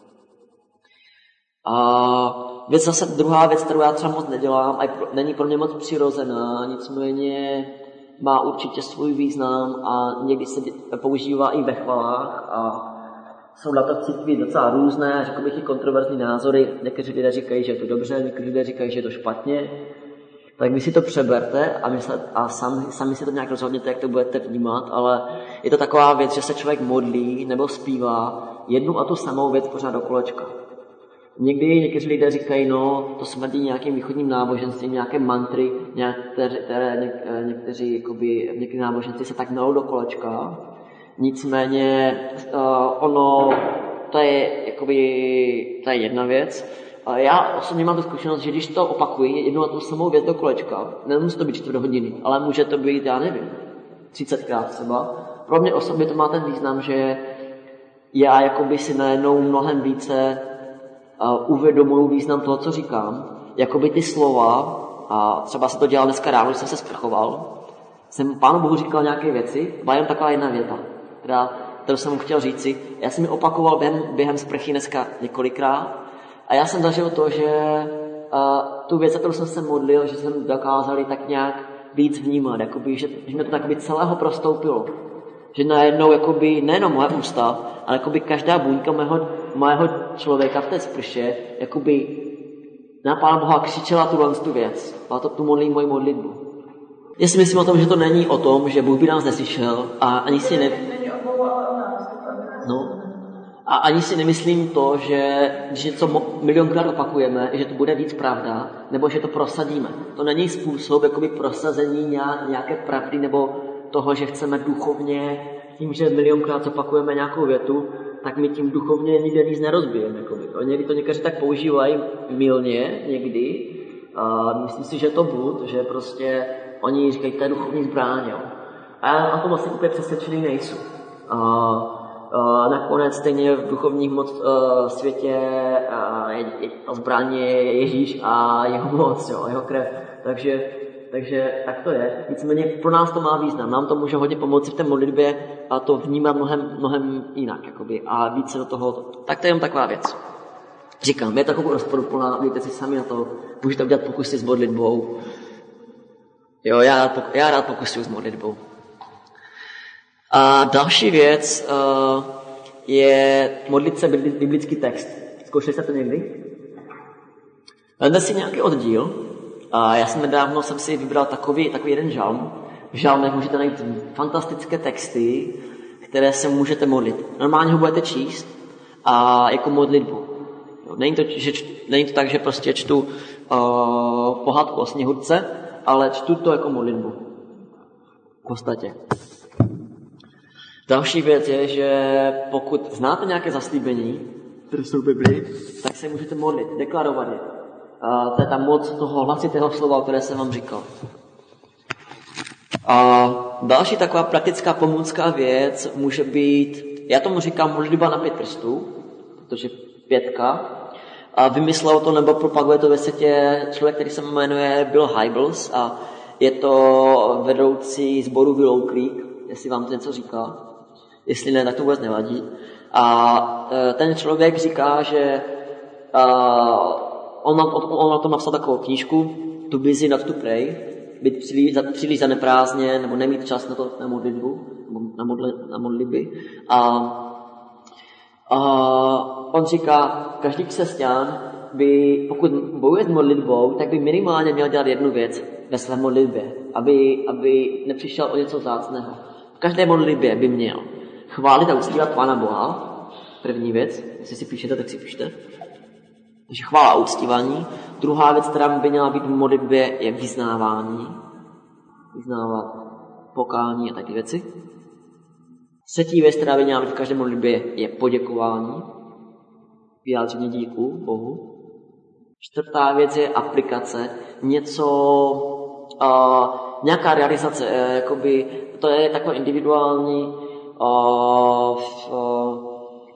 A: A věc zase druhá věc, kterou já třeba moc nedělám, a není pro mě moc přirozená, nicméně má určitě svůj význam a někdy se používá i ve chvalách a jsou na to v církvi docela různé, řekl bych i kontroverzní názory. Někteří lidé říkají, že je to dobře, někteří lidé říkají, že je to špatně. Tak vy si to přeberte a, myslet, a sami, sami si to nějak rozhodněte, jak to budete vnímat, ale je to taková věc, že se člověk modlí nebo zpívá jednu a tu samou věc pořád do kolečka. Někdy někteří lidé říkají, no, to smrdí nějakým východním náboženstvím, nějaké mantry, některé, které něk, někteří, jakoby, některé náboženství se tak melou do kolečka. Nicméně uh, ono, to je, jakoby, to je jedna věc. Uh, já osobně mám tu zkušenost, že když to opakuji, jednu a tu samou věc do kolečka, nemusí to být čtvrt hodiny, ale může to být, já nevím, třicetkrát třeba. Pro mě osobně to má ten význam, že já jakoby si najednou mnohem více uh, uvědomuji význam toho, co říkám. Jakoby ty slova, a třeba se to dělal dneska ráno, když jsem se sprchoval, jsem Pánu Bohu říkal nějaké věci, byla jen taková jedna věta, která, kterou jsem mu chtěl říci. Já jsem ji opakoval během, během sprchy dneska několikrát a já jsem zažil to, že uh, tu věc, kterou jsem se modlil, že jsem dokázal tak nějak víc vnímat, jakoby, že, že mě to takoby celého prostoupilo. Že najednou jakoby, nejenom moje ústa, ale jakoby každá buňka mého, mého člověka v té sprše jakoby na Pána Boha křičela tuhle tu věc. A to tu modlím moji modlitbu. Já si myslím o tom, že to není o tom, že Bůh by nás neslyšel a ani si ne... No. A ani si nemyslím to, že když něco milionkrát opakujeme, že to bude víc pravda, nebo že to prosadíme. To není způsob jakoby prosazení nějaké pravdy nebo toho, že chceme duchovně, tím, že milionkrát opakujeme nějakou větu, tak my tím duchovně nikde nic nerozbijeme. Jakoby. Někdy to někteří tak používají mylně, někdy. A myslím si, že to bud, že prostě oni říkají, to je duchovní zbraň. Jo. A já na tom vlastně úplně přesvědčený nejsou. A, a nakonec stejně v duchovním moc, a, světě a, je, je, zbraň je Ježíš a jeho moc, jo, jeho krev. Takže, takže tak to je. Nicméně pro nás to má význam. Nám to může hodně pomoci v té modlitbě a to vnímat mnohem, mnohem jinak. Jakoby, a více do toho. Tak to je jen taková věc. Říkám, je to takovou rozporuplná, můžete si sami na to, můžete udělat pokusy s modlitbou. Jo, já, já rád pokusuju s modlitbou. A další věc uh, je modlit se biblický text. Zkoušeli jste to někdy? Vemte si nějaký oddíl. A já jsem nedávno jsem si vybral takový, takový jeden žalm. V žalmech můžete najít fantastické texty, které se můžete modlit. Normálně ho budete číst a jako modlitbu. Není to, že, není to tak, že prostě čtu uh, pohádku o Sněhurce, ale čtu to jako modlitbu. V podstatě. Další věc je, že pokud znáte nějaké zaslíbení, které jsou v Biblii, tak se můžete modlit, deklarovat je. Uh, to je ta moc toho hlasitého slova, které jsem vám říkal. A další taková praktická pomůcká věc může být, já tomu říkám modlitba na pět prstů, protože pětka, a vymyslel to nebo propaguje to ve světě člověk, který se jmenuje Bill Hybels a je to vedoucí sboru Willow Creek, jestli vám to něco říká. Jestli ne, tak to vůbec nevadí. A ten člověk říká, že on, on na tom napsal takovou knížku To busy not to pray, být příliš, příliš zaneprázdněn nebo nemít čas na to na modlitbu, na, modli, na modlitby. A, a on říká, každý křesťan by, pokud bojuje s modlitbou, tak by minimálně měl dělat jednu věc ve své modlitbě, aby, aby nepřišel o něco vzácného. V každé modlitbě by měl chválit a uctívat Pána Boha, první věc, jestli si píšete, tak si píšte. Takže chvála a uctívání. Druhá věc, která by měla být v modlitbě, je vyznávání. Vyznávat pokání a taky věci. Třetí věc, která by měla být v každé modlitbě, je poděkování. Vyjádření díku Bohu. Čtvrtá věc je aplikace. Něco, uh, nějaká realizace. Uh, jakoby, to je takové individuální uh, uh,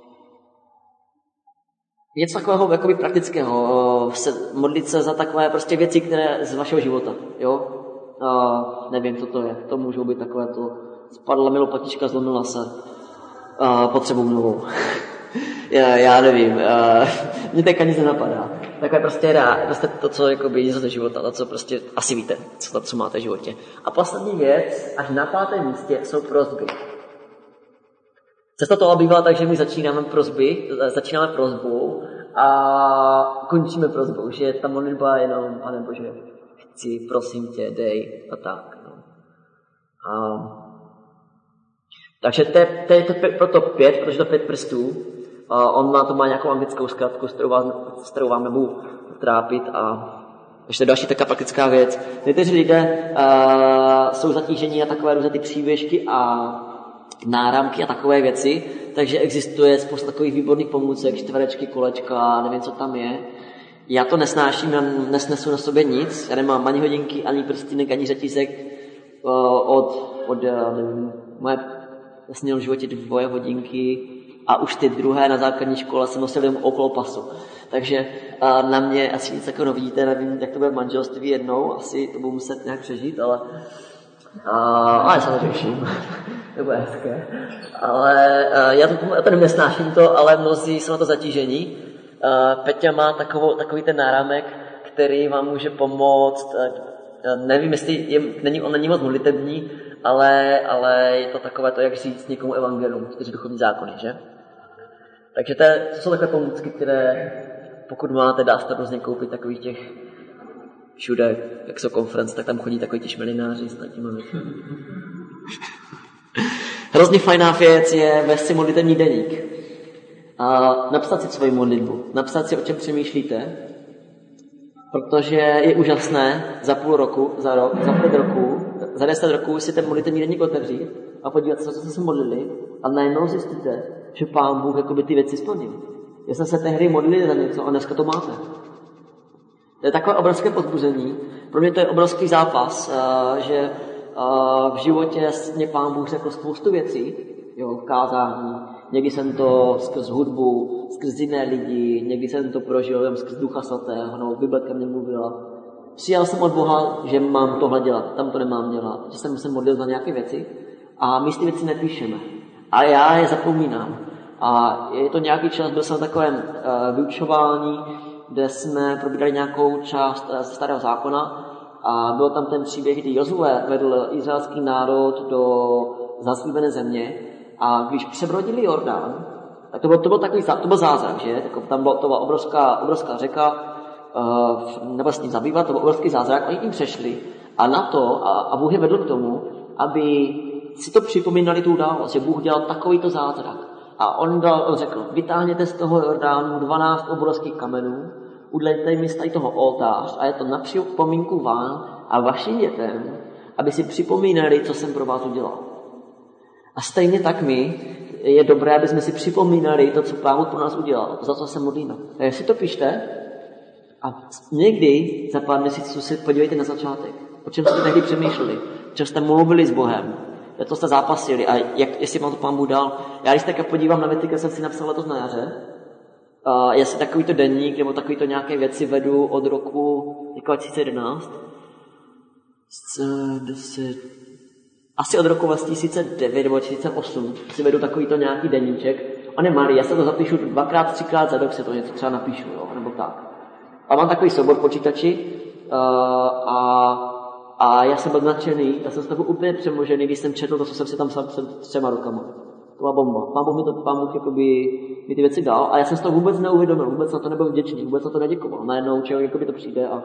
A: něco takového jakoby praktického, se, modlit se za takové prostě věci, které z vašeho života, jo? Uh, nevím, co to je. To můžou být takové to, spadla mi lopatička, zlomila se, uh, potřebuji novou. já, já nevím, uh, mě teďka nic nenapadá. Takové prostě, rád, prostě to, co jakoby něco ze života, to, co prostě asi víte, co, to, co máte v životě. A poslední věc, až na pátém místě, jsou prosby. Cesta toho bývá tak, že my začínáme prosby, začínáme prosbou a končíme prosbou, že ta modlitba je jenom, anebo že chci, prosím tě, dej a tak. No. A, takže to je, to je to proto pět, protože to pět prstů. A on má, to má nějakou anglickou zkratku, s kterou, vás, s kterou vám nebudu trápit. A ještě další taková praktická věc. Někteří lidé uh, jsou zatížení na takové různé ty příběžky a náramky a takové věci, takže existuje spousta takových výborných pomůcek, čtverečky, kolečka, nevím, co tam je. Já to nesnáším, já nesnesu na sobě nic, já nemám ani hodinky, ani prstínek, ani řetízek od, od nevím, moje vlastně v životě dvoje hodinky a už ty druhé na základní škole jsem nosil jenom okolo pasu. Takže na mě asi nic takového vidíte, nevím, jak to bude v manželství jednou, asi to budu muset nějak přežít, ale A, ale se to řeším. To bude hezké. Ale uh, já, to, já to nesnáším to, ale mnozí jsou na to zatížení. Uh, Peťa má takovou, takový ten náramek, který vám může pomoct. Uh, nevím, jestli je, není, on není moc modlitební, ale, ale je to takové to, jak říct někomu evangelium, čtyři duchovní zákony, že? Takže to, je, to jsou takové pomůcky, které pokud máte, dá se různě koupit takových těch všude, jak jsou konference, tak tam chodí takový ti šmelináři s těma věcmi. Hrozně fajná věc je vést si modlitevní deník. A napsat si svoji modlitbu. Napsat si, o čem přemýšlíte. Protože je úžasné za půl roku, za rok, za pět roků, za deset roků si ten modlitevní deník otevřít a podívat se, co jste se modlili a najednou zjistíte, že Pán Bůh jakoby ty věci splnil. Já jsem se tehdy modlil za něco a dneska to máte. To je takové obrovské pozbuzení. Pro mě to je obrovský zápas, že v životě mě Pán Bůh řekl spoustu věcí, jo, v kázání. Někdy jsem to skrz hudbu, skrz jiné lidi, někdy jsem to prožil jen skrz Ducha Svatého, nebo Bible ke mně mluvila. Přijal jsem od Boha, že mám tohle dělat, tam to nemám dělat, že jsem se modlil za nějaké věci a my ty věci nepíšeme. A já je zapomínám. A je to nějaký čas, byl jsem v takovém uh, vyučování, kde jsme probírali nějakou část uh, Starého zákona a byl tam ten příběh, kdy Jozue vedl izraelský národ do zaslíbené země a když přebrodili Jordán, tak to byl, to byl takový to byl zázrak, že? Tam byla, to byla obrovská, obrovská řeka, uh, nebo s ním zabývat, to byl obrovský zázrak, oni tím přešli a na to, a, a Bůh je vedl k tomu, aby si to připomínali tu událost, že Bůh dělal takovýto zázrak. A on, dal, on řekl, vytáhněte z toho Jordánu dvanáct obrovských kamenů, udlejte mi z toho oltář a je to na připomínku vám a vašim dětem, aby si připomínali, co jsem pro vás udělal. A stejně tak my je dobré, aby jsme si připomínali to, co Pán pro nás udělal, za co se modlíme. Takže si to pište a někdy za pár měsíců si podívejte na začátek. O čem jste tehdy přemýšleli, o čem jste mluvili s Bohem, to jste zápasili a jak, jestli vám to Pán Bůh dal. Já když tak podívám na věty, které jsem si napsal letos na jaře, uh, já si takovýto denník nebo takovýto nějaké věci vedu od roku dva tisíce jedenáct, asi od roku dva tisíce devět nebo dva tisíce osm si vedu takovýto nějaký deníček on je malý, já se to zapíšu dvakrát, třikrát za rok se to něco třeba napíšu, jo, nebo tak. A mám takový soubor počítači uh, a, a já jsem byl nadšený, já jsem z toho úplně přemožený, když jsem četl to, co jsem si tam psal před třema rokama. To byla bomba. Pán Bůh mi to, pán Bůh jakoby, mi ty věci dal a já jsem z toho vůbec neuvědomil, vůbec na to nebyl vděčný, vůbec na to neděkoval. Najednou člověk jakoby to přijde a...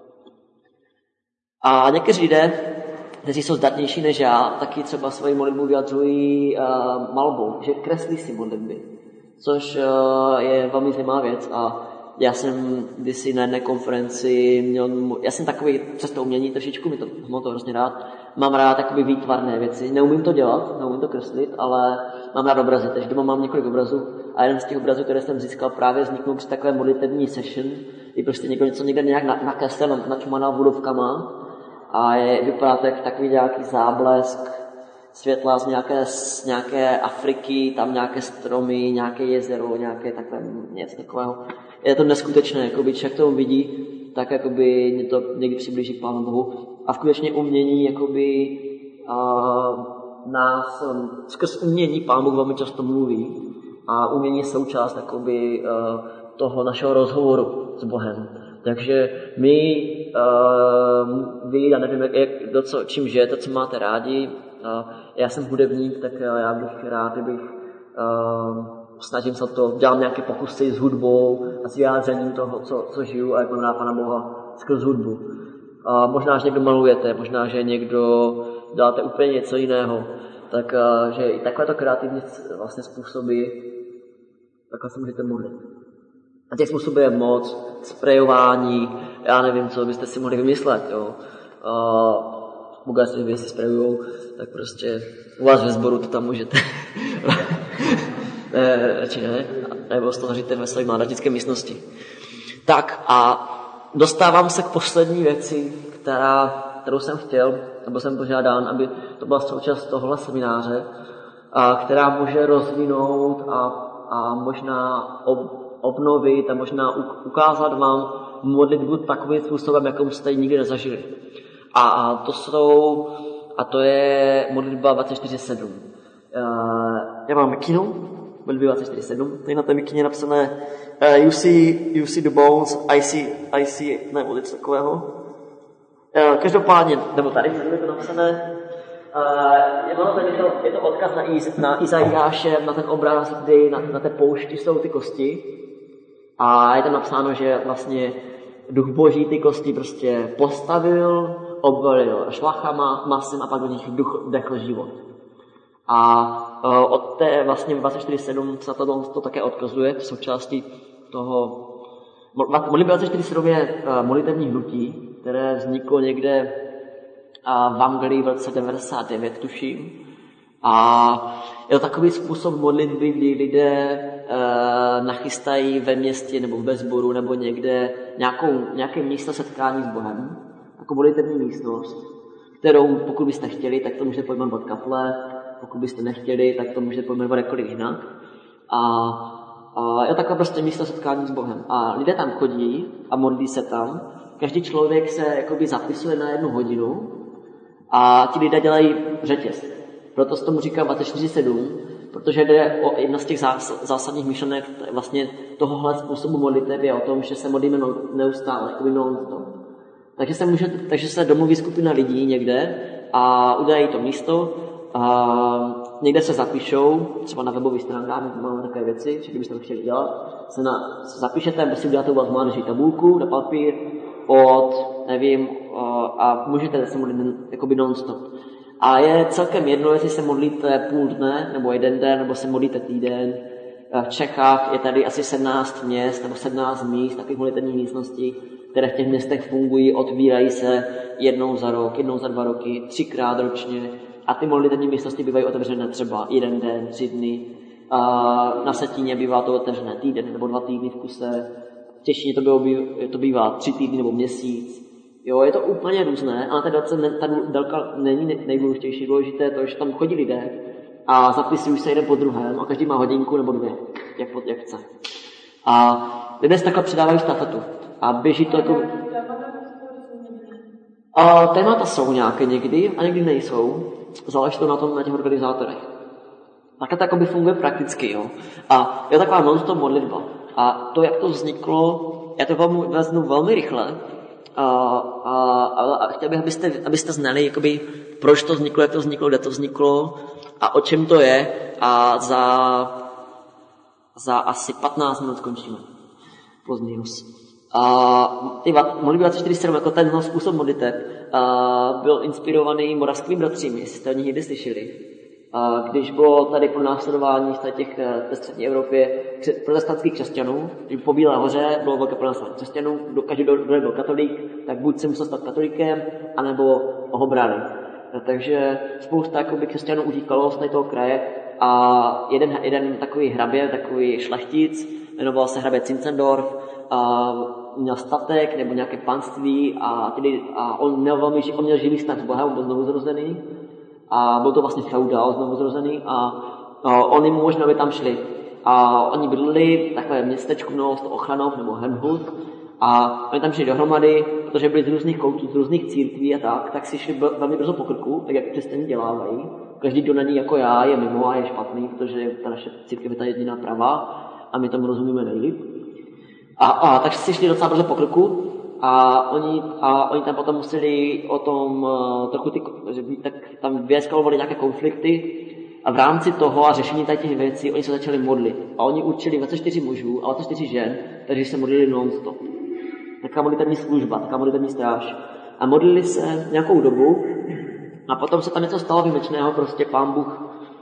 A: A někteří lidé, kteří jsou zdatnější než já, taky třeba svoji modlitbu vyjadřují uh, malbou, že kreslí si modlitby, což uh, je velmi zajímavá věc a já jsem kdysi na jedné konferenci měl, já jsem takový přes to umění trošičku, mi to, mám to hrozně rád, mám rád takový výtvarné věci, neumím to dělat, neumím to kreslit, ale mám rád obrazy, takže doma mám několik obrazů a jeden z těch obrazů, které jsem získal, právě vzniknul při takové modlitební session, kdy prostě někdo něco někde nějak nakreslil, načumanal vodovkama a je, vypadá to jak takový nějaký záblesk světla z nějaké, z nějaké Afriky, tam nějaké stromy, nějaké jezero, nějaké takové něco takového. Je to neskutečné, jakoby člověk to vidí, tak jakoby mě to někdy přiblíží k Pánu Bohu. A skutečně umění, jakoby uh, nás, um, skrz umění Pán Bůh velmi často mluví a umění je součást jakoby, uh, toho našeho rozhovoru s Bohem. Takže my, uh, vy, já nevím, jak, jak, do co, čím žijete, co máte rádi, uh, já jsem hudebník, tak uh, já bych rád, kdybych uh, snažím se to, dělám nějaké pokusy s hudbou a s vyjádřením toho, co, co žiju a jak mám rád Pana Boha skrz hudbu. A možná, že někdo malujete, možná, že někdo děláte úplně něco jiného, tak uh, že i takovéto kreativní vlastně způsoby, takhle se můžete modlit. A těch způsobů je moc, sprejování, já nevím, co byste si mohli vymyslet, jo. Uh, Bogaci, vy si sprejujou, tak prostě u vás ve sboru to tam můžete. ne, radši ne, nebo z toho říte ve své mládežnické místnosti. Tak a dostávám se k poslední věci, která, kterou jsem chtěl, nebo jsem požádán, aby to byla součást tohohle semináře, a která může rozvinout a, a možná ob, obnovit a možná ukázat vám modlitbu takovým způsobem, jakou jste ji nikdy nezažili. A, a to jsou, a to je modlitba dvacet čtyři sedm. Uh, já mám mikinu, modlitba dvacet čtyři sedm, tady na té mikině napsané uh, you, see, you see the bones, I see, I see, nebo něco takového. Uh, každopádně, nebo tady je to napsané, uh, je, to, je, to, je to odkaz na, Iz, na Izajáše, na ten obraz, kdy na, na té poušti jsou ty kosti. A je tam napsáno, že vlastně Duch Boží ty kosti prostě postavil, obalil šlachama, masem a pak do nich duch vdechl život. A uh, od té vlastně dvacet čtyři sedm se to, to také odkazuje v součástí toho. Modlitba dvacet čtyři sedm je uh, modlitevní hnutí, které vzniklo někde uh, v Anglii v roce devadesát devět, tuším. A je to takový způsob modlitby, kdy lidé uh, nachystají ve městě nebo ve sboru nebo někde nějakou, nějaké místo setkání s Bohem, jako modlitevní místnost, kterou pokud byste chtěli, tak to můžete pojmenovat kaple, pokud byste nechtěli, tak to můžete pojmenovat jakkoliv jinak. A, a je to takové prostě místo setkání s Bohem. A lidé tam chodí a modlí se tam. Každý člověk se jakoby zapisuje na jednu hodinu a ti lidé dělají řetěz. Proto se tomu říká dvacet čtyři sedm, protože jde o jedna z těch zásadních myšlenek vlastně tohohle způsobu modliteb je o tom, že se modlíme neustále, jakoby non-stop. Takže se, může, takže se domluví skupina lidí někde a udělají to místo, a někde se zapíšou, třeba na webových stránkách, máme takové věci, všechny byste to chtěli dělat, se, na, se zapíšete, nebo si uděláte u vás mládeží tabulku na papír od, nevím, a můžete se modlit jakoby non-stop. A je celkem jedno, jestli se modlíte půl dne, nebo jeden den, nebo se modlíte týden. V Čechách je tady asi sedmnáct měst, nebo sedmnáct míst, takových modlitevních místností, které v těch městech fungují, otvírají se jednou za rok, jednou za dva roky, třikrát ročně. A ty modlitevní místnosti bývají otevřené třeba jeden den, tři dny. A na Setíně bývá to otevřené týden nebo dva týdny v kuse. V Těšíně to, bylo, to bývá tři týdny nebo měsíc. Jo, je to úplně různé, ale ta délka není nejdůležitější. Důležité je to, že tam chodí lidé a zapisují se jeden po druhém a každý má hodinku nebo dvě, jak, jak chce. A lidé se takhle předávají štafetu a běží to jako... A témata jsou nějaké někdy a někdy nejsou. Záleží to na tom, na těch organizátorech. Takhle to jakoby funguje prakticky, jo. A je taková non-stop modlitba. A to, jak to vzniklo, já to vám vezmu velmi rychle. A, a, a chtěl bych, abyste, abyste znali, jakoby, proč to vzniklo, jak to vzniklo, kde to vzniklo a o čem to je. A za, za asi patnáct minut skončíme. Plus minus. A ty modlitby dvacet čtyři sedm, jako ten způsob modliteb, byl inspirovaný moravskými bratřími, jestli jste o nich někdy slyšeli. A když bylo tady pro následování v těch ve střední Evropě protestantských křesťanů, když po Bílé hoře bylo velké pronásledování křesťanů, každý, kdo byl katolík, tak buď se musel stát katolíkem, anebo ho brali. Takže spousta jakoby, křesťanů utíkalo z toho kraje a jeden, jeden takový hrabě, takový šlechtic, jmenoval se hrabě Zinzendorf, a měl statek nebo nějaké panství a, tedy, a on, měl velmi, on měl živý vztah s Bohem, byl znovu zrozený a byl to vlastně feudál znovu zrozený a, a oni mu možná by tam šli. A oni bydleli v takové městečku jmenovalo se Ochanov nebo Hernhut a oni tam šli dohromady, protože byli z různých koutů, z různých církví a tak, tak si šli velmi brzo po krku, tak jak křesťané dělávají. Každý, kdo není jako já, je mimo a je špatný, protože ta naše církev je ta jediná pravá a my tomu rozumíme nejlíp. A, a tak si šli docela brzo po krku a oni, a oni tam potom museli o tom uh, trochu ty, tak tam vyeskalovali nějaké konflikty a v rámci toho a řešení těch věcí oni se začali modlit. A oni určili dvacet čtyři mužů a dvacet čtyři žen, takže se modlili non-stop. Taká modlitevní služba, taká modlitevní stráž. A modlili se nějakou dobu a potom se tam něco stalo výjimečného, prostě Pán Bůh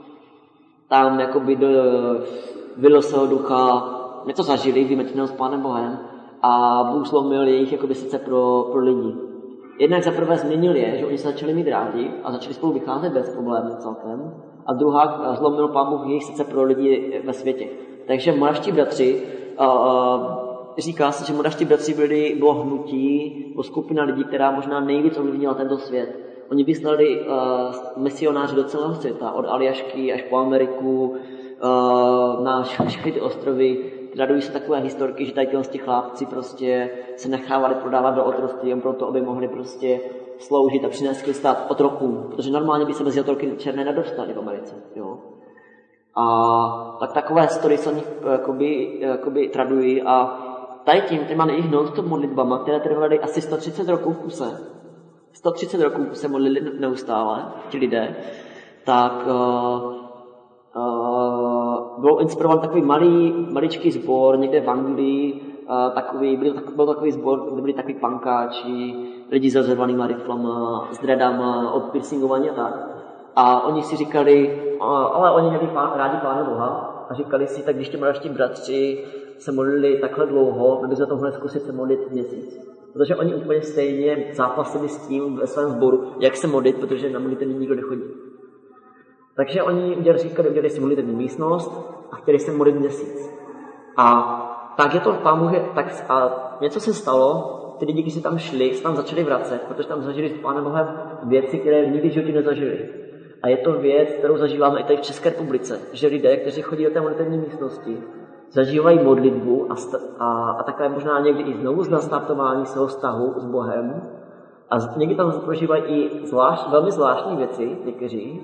A: tam jakoby do, vylil svého ducha, něco zažili výjimečného s Pánem Bohem a Bůh zlomil jejich jakoby sice pro, pro lidi. Jednak za prvé změnil je, že oni se začali mít rádi a začali spolu vycházet bez problémů celkem. A druhá zlomil Pán Bůh jejich sice pro lidi ve světě. Takže moravští bratři, uh, říká se, že moravští bratři byli, bylo hnutí, bylo skupina lidí, která možná nejvíc ovlivnila tento svět. Oni vyslali uh, misionáři do celého světa, od Aljašky až po Ameriku, uh, na všechny ty ostrovy. Tradují se takové historky, že tady ty chlapci prostě se nechávali prodávat do otroctví jen proto, aby mohli prostě sloužit a přinést stát otrokům, protože normálně by se mezi otroky černé nedostali v Americe, jo. A tak takové historie se o nich jakoby, jakoby tradují a tady tím, těma jejich non-stop modlitbama, které trvaly asi sto třicet roků v kuse, sto třicet roků se modlili neustále, ti lidé, tak uh, uh, byl inspirován takový malý, maličký sbor někde v Anglii, uh, takový, byl, byl takový sbor, kde byli takový pankáči, lidi s rozervanýma riflama, s dreadama, odpiercingovaní a tak. A oni si říkali, uh, ale oni měli pán, rádi Pána Boha a říkali si, tak když ti moravští bratři se modlili takhle dlouho, my bychom to mohli zkusit se modlit měsíc. Protože oni úplně stejně zápasili s tím ve svém sboru, jak se modlit, protože na modlitevní nikdo nechodí. Takže oni udělali, říkali, udělali si modlitevní místnost a chtěli se modlit měsíc. A tak je to, Pán Bůh je, tak a něco se stalo, ty lidi, když si tam šli, se tam začali vracet, protože tam zažili s Pánem Bohem věci, které nikdy v životě nezažili. A je to věc, kterou zažíváme i tady v České republice, že lidé, kteří chodí do té modlitevní místnosti, zažívají modlitbu a, st- a, a také možná někdy i znovu z nastartování svého vztahu s Bohem. A z- někdy tam prožívají i zvlášť, velmi zvláštní věci, někteří,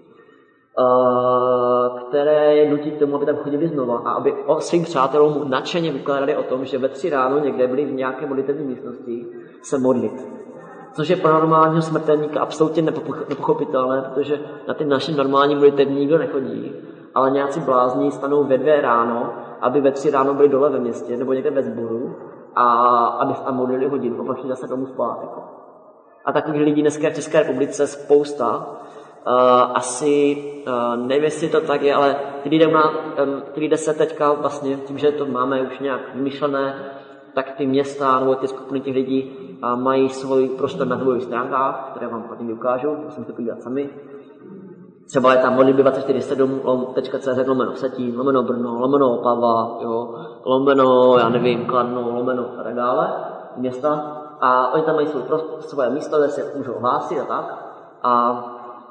A: uh, které je nutí k tomu, aby tam chodili znova a aby o svým přátelům nadšeně vykládali o tom, že ve tři ráno někde byli v nějaké modlitevní místnosti se modlit. Což je pro normálního smrtelníka absolutně nepochopitelné, protože na ty naše normální modlitevní nikdo nechodí, ale nějací blázni stanou ve dvě ráno, aby ve tři ráno byli dole ve městě nebo někde ve sboru a aby se modlili hodinu a pak šli zase domů spát. Jako. A takových lidí dneska v České republice spousta. Uh, asi uh, nevím, jestli to tak je, ale ty lidé, má, um, ty lidé se teďka vlastně tím, že to máme už nějak vymyšlené, tak ty města nebo ty skupiny těch lidí uh, mají svůj prostor na webových stránkách, které vám potom ukážu, musím to podívat sami. Třeba je tam modlitby dvacet čtyři sedm tečka cé zet lomeno Vsetín, lomeno Brno, lomeno Opava, jo, lomeno, já nevím, Kladno, lomeno a tak dále, města. A oni tam mají svůj prostor, svoje místo, kde se můžou hlásit a tak. A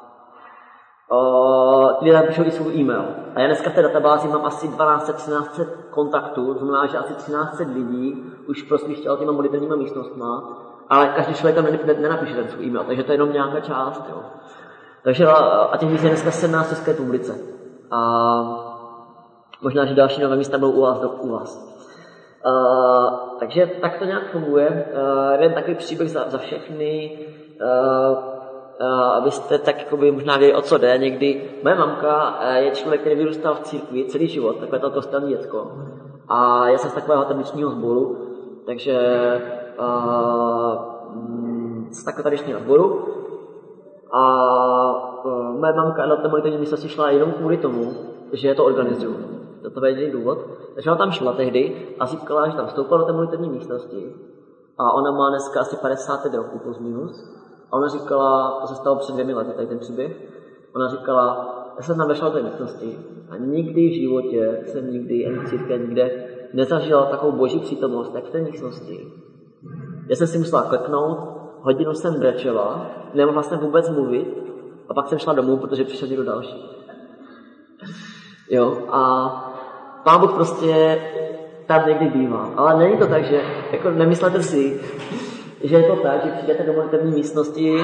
A: Uh, lidé píšou i svůj e-mail. A já dneska v té databázi mám asi dvanáct set třináct set kontaktů, to znamená, že asi třináct set lidí už prosvištělo těma modlitevníma místnostma, ale každý člověk tam nenapíše ten svůj e-mail, takže to je jenom nějaká část. Jo. Takže a těch míst je dneska sedmnáct v České republice. A možná, že další nové místa budou u vás, do, u vás. Uh, takže tak to nějak funguje. Uh, jeden takový příběh za, za všechny, uh, uh, abyste tak jakoby možná věděli, o co jde. Někdy moje mamka uh, je člověk, který vyrůstal v církvi celý život, takové to kostelní děcko. A já jsem z takového tradičního sboru, takže uh, z takového tradičního sboru. A uh, moje mamka na té modlitevní místo si šla jenom kvůli tomu, že to organizuju. To je jediný důvod. Takže ona tam šla tehdy a říkala, že tam vstoupila do té modlitevní místnosti. A ona má dneska asi padesát pět roků plus minus. A ona říkala, to se stalo před dvěmi lety, tady ten příběh. Ona říkala, já jsem tam vešla do té místnosti a nikdy v životě jsem nikdy, ani v církvi, nikde nezažila takovou boží přítomnost, jak v té místnosti. Já jsem si musela kleknout, hodinu jsem brečela, nemohla jsem vůbec mluvit a pak jsem šla domů, protože přišel někdo další. Jo, a Pán Bůh prostě tam někdy bývá. Ale není to tak, že jako nemyslete si, že je to tak, že přijdete do modlitevní místnosti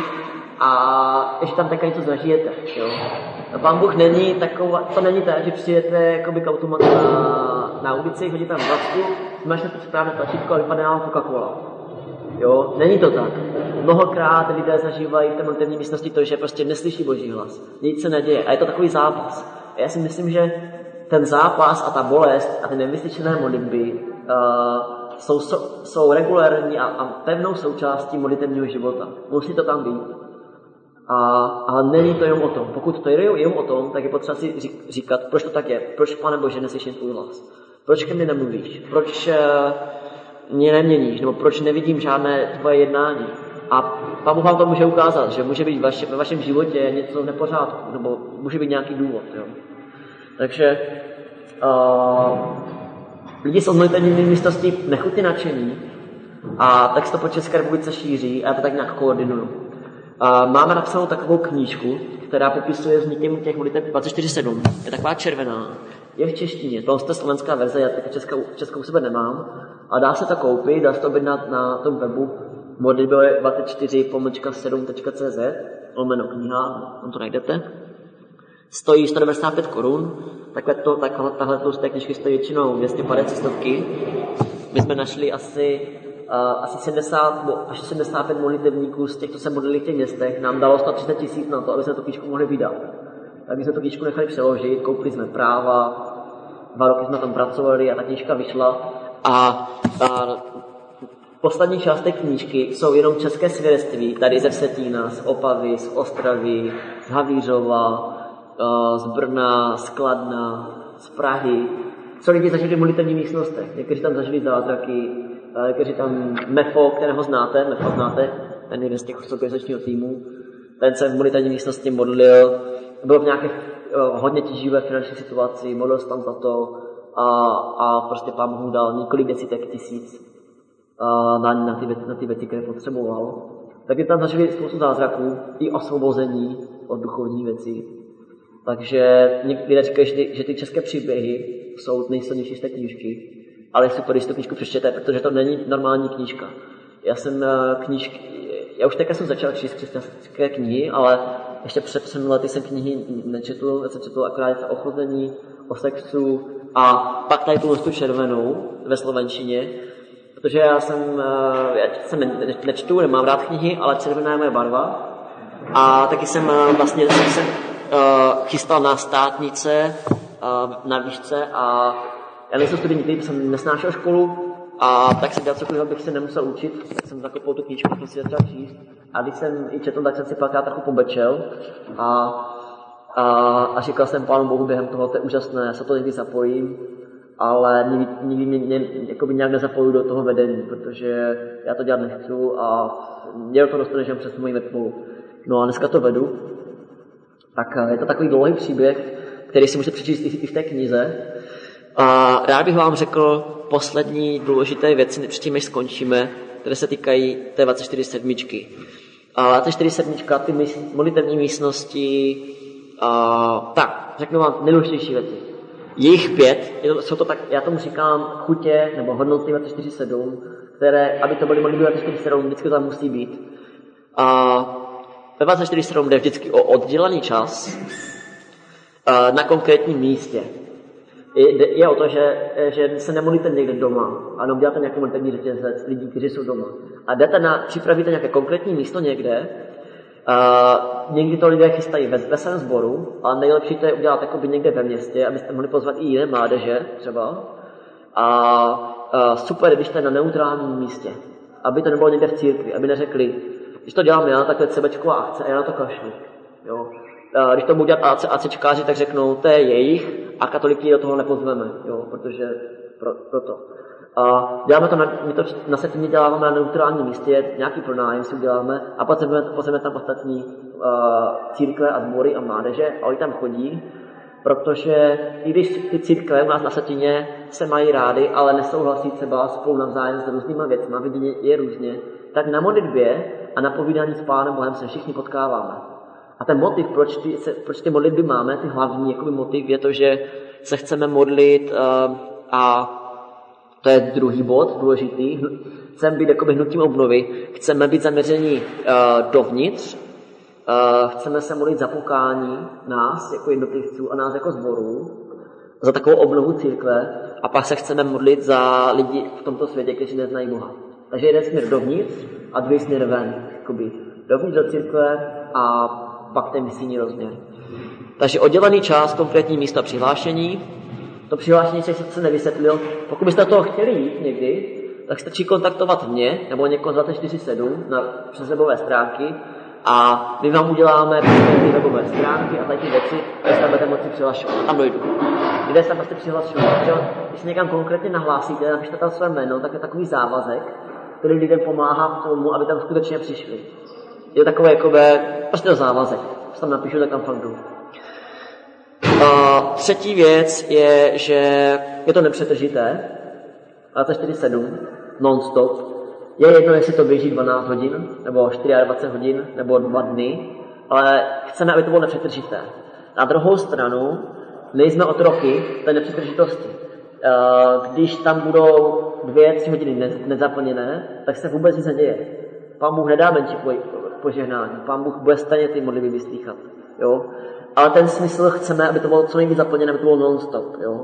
A: a že tam také něco zažijete. Jo. A Pán Bůh není taková, to není tak, že přijdete jakoby k automatu na, na ulici, hodíte tam vlačku, zmačnete správné tlačítko a vypadne vám Coca-Cola. Jo, není to tak. Mnohokrát lidé zažívají v té modlitevní místnosti to, že prostě neslyší Boží hlas. Nic se neděje a je to takový zápas. A já si myslím, že ten zápas a ta bolest a ty nevyslyšené modlitby uh, jsou, jsou, jsou regulární a, a pevnou součástí modlitevního života. Musí to tam být. A, ale není to jenom o tom. Pokud to je jenom o tom, tak je potřeba si říkat, proč to tak je. Proč, Pane Bože, neslyším tvůj hlas? Proč ke mně nemluvíš? Proč uh, mě neměníš? Nebo proč nevidím žádné tvoje jednání? A Pán Bůh vám to může ukázat, že může být vaši, ve vašem životě něco v nepořádku, nebo může být nějaký důvod. Jo? Takže uh, lidi jsou v modlitevní místnosti nechutně nadšení a tak se to po České republice šíří a já to tak nějak koordinuju. Uh, máme napsanou takovou knížku, která popisuje vznikem těch modlitev dvacet čtyři sedm. Je taková červená, je v češtině, to je slovenská verze, já teď českou, českou u sebe nemám. A dá se to koupit, dá se to objednat na tom webu modlitby dvacet čtyři pomlčka sedm tečka cé zet, lomeno kniha, tam to najdete. Stojí sto devadesát pět korun, takhle to, takhle, tahle tlusté knižky stojí většinou dvě stě padesát stovky. My jsme našli asi, uh, asi sedmdesát až sedmdesát pět modlitevníků z těch, co se modlili v těch městech, nám dalo sto třicet tisíc na to, aby jsme tu knížku mohli vydat. Tak my jsme tu knížku nechali přeložit, koupili jsme práva, dva roky jsme tam pracovali a ta knížka vyšla. A, a poslední část té knížky jsou jenom české svědectví, tady ze Vsetína, z Opavy, z Ostravy, z Havířova, z Brna, z Kladna, z Prahy. Co lidi zažili v modlitevních místnostech. Někteří tam zažili zázraky, někteří tam Mefo, kterého znáte, Mefo znáte, ten jeden z těch organizačního týmu. Ten se v modlitevní místnosti modlil, byl v nějaké hodně tíživé finanční situaci, modlil se tam za to, A, a prostě Pán Bůh mu dal několik desítek tisíc na, na, ty, na ty věci, které potřeboval. Takže tam zažili spoustu zázraků i osvobození od duchovní věcí. Takže lidé říkají, že ty, že ty české příběhy jsou nejsilnější z té knížky, ale je super, když tu knížku přečtěte, protože to není normální knížka. Já jsem knížky, já už také jsem začal číst křesťanské knihy, ale ještě před třemi lety jsem knihy nečetl, já jsem četl akorát o chlazení, o sexu, a pak tady tu tu červenou ve slovenštině, protože já jsem, já jsem ne, nečtu, nemám rád knihy, ale červená je moje barva. A taky jsem vlastně jsem uh, chystal na státnice, uh, na výšce a já nejsem studijní typ, jsem nesnášel školu a tak jsem dělal cokoliv, abych se nemusel učit, tak jsem zakopal tu knížku, jsem si začal číst a když jsem ji četl, tak jsem si pak trochu pobečel a A, a říkal jsem Pánu Bohu během toho, to je úžasné, já se to někdy zapojím, ale nikdy, nikdy mě, mě jakoby nějak nezapojuju do toho vedení, protože já to dělat nechci a mě to dostane, že přes moji metmolu. No a dneska to vedu, tak je to takový dlouhý příběh, který si můžete přečíst i v té knize. A rád bych vám řekl poslední důležité věci, předtím, než skončíme, které se týkají té dvacet čtyři sedmičky. A dvacet čtyři sedmička, ty modlitevní místnosti, Uh, tak, řeknu vám nejdůležitější věci. Je jich pět, jsou to tak, já tomu říkám chutě nebo hodnoty dvacet čtyři sedm, které, aby to byly modlitby dvacet čtyři sedm, vždycky tam musí být. A uh, ve dvacet čtyři sedm jde vždycky o oddělený čas. na konkrétním místě. Je o to, že, že se nemodlíte někde doma, a jenom děláte nějaký modlitevní řetězec lidí, kteří jsou doma. A jdete na, připravíte nějaké konkrétní místo někde, uh, někdy to lidé chystají ve, ve svém sboru, ale nejlepší to je udělat jakoby někde ve městě, abyste mohli pozvat i jiné mládeže třeba. A uh, super, když to je na neutrálním místě, aby to nebylo někde v církvi, aby neřekli, když to dělám já, tak to je CBčková akce a já na to kašlu. Jo. Uh, když to budou dělat ACčkáři, tak řeknou, to je jejich, a katoliky do toho nepozveme, jo, protože pro, proto. A děláme to, na, my to na setině děláme na neutrálním místě, nějaký pronájem si uděláme a pak pozveme tam ostatní uh, církve a sbory a mládeže a oni tam chodí, protože i když ty církve u nás na setině se mají rády, ale nesouhlasí třeba spolu navzájem s různýma věcma, vidí je různě, tak na modlitbě a na povídání s Pánem Bohem se všichni potkáváme. A ten motiv, proč ty, proč ty modlitby máme, ty hlavní jakoby motiv je to, že se chceme modlit uh, a to je druhý bod, důležitý. Chceme být jakoby hnutím obnovy, chceme být zaměření uh, dovnitř, uh, chceme se modlit za pokání nás jako jednotlivců a nás jako sborů, za takovou obnovu církve a pak se chceme modlit za lidi v tomto světě, kteří neznají Boha. Takže jeden směr dovnitř a druhý směr ven. Jakoby dovnitř do církve a pak ten misijní rozměr. Takže oddělený čas, konkrétní místo přihlášení. To přihlášení se sice nevysvětlil. Pokud byste do toho chtěli jít někdy, tak stačí kontaktovat mě nebo někoho z dvacet čtyři sedm na přes webové stránky a my vám uděláme ty webové stránky a tady ty věci, které se tam budete moci přihlašovat. Tam dojdu. Lidé se tam prostě přihlašují. Když se někam konkrétně nahlásíte, napište tam své jméno, tak je takový závazek, který lidem pomáhá k tomu, aby tam skutečně přišli. Je takové jakoby, prostě to závazek. Když tam napíšu, tak tam fakt jdu. A třetí věc je, že je to nepřetržité, dvacet čtyři sedm, non-stop. Je jedno, jestli to běží dvanáct hodin, nebo dvacet čtyři hodin, nebo dva dny, ale chceme, aby to bylo nepřetržité. Na druhou stranu, nejsme otroky té nepřetržitosti. Když tam budou dvě, tři hodiny nezaplněné, tak se vůbec nic neděje. Pán Bůh nedá menší požehnání. Pán Bůh bude stejně ty modlitby vyslýchat. Jo? Ale ten smysl chceme, aby to bylo co nejvíc zaplněné, aby to bylo non-stop. Jo?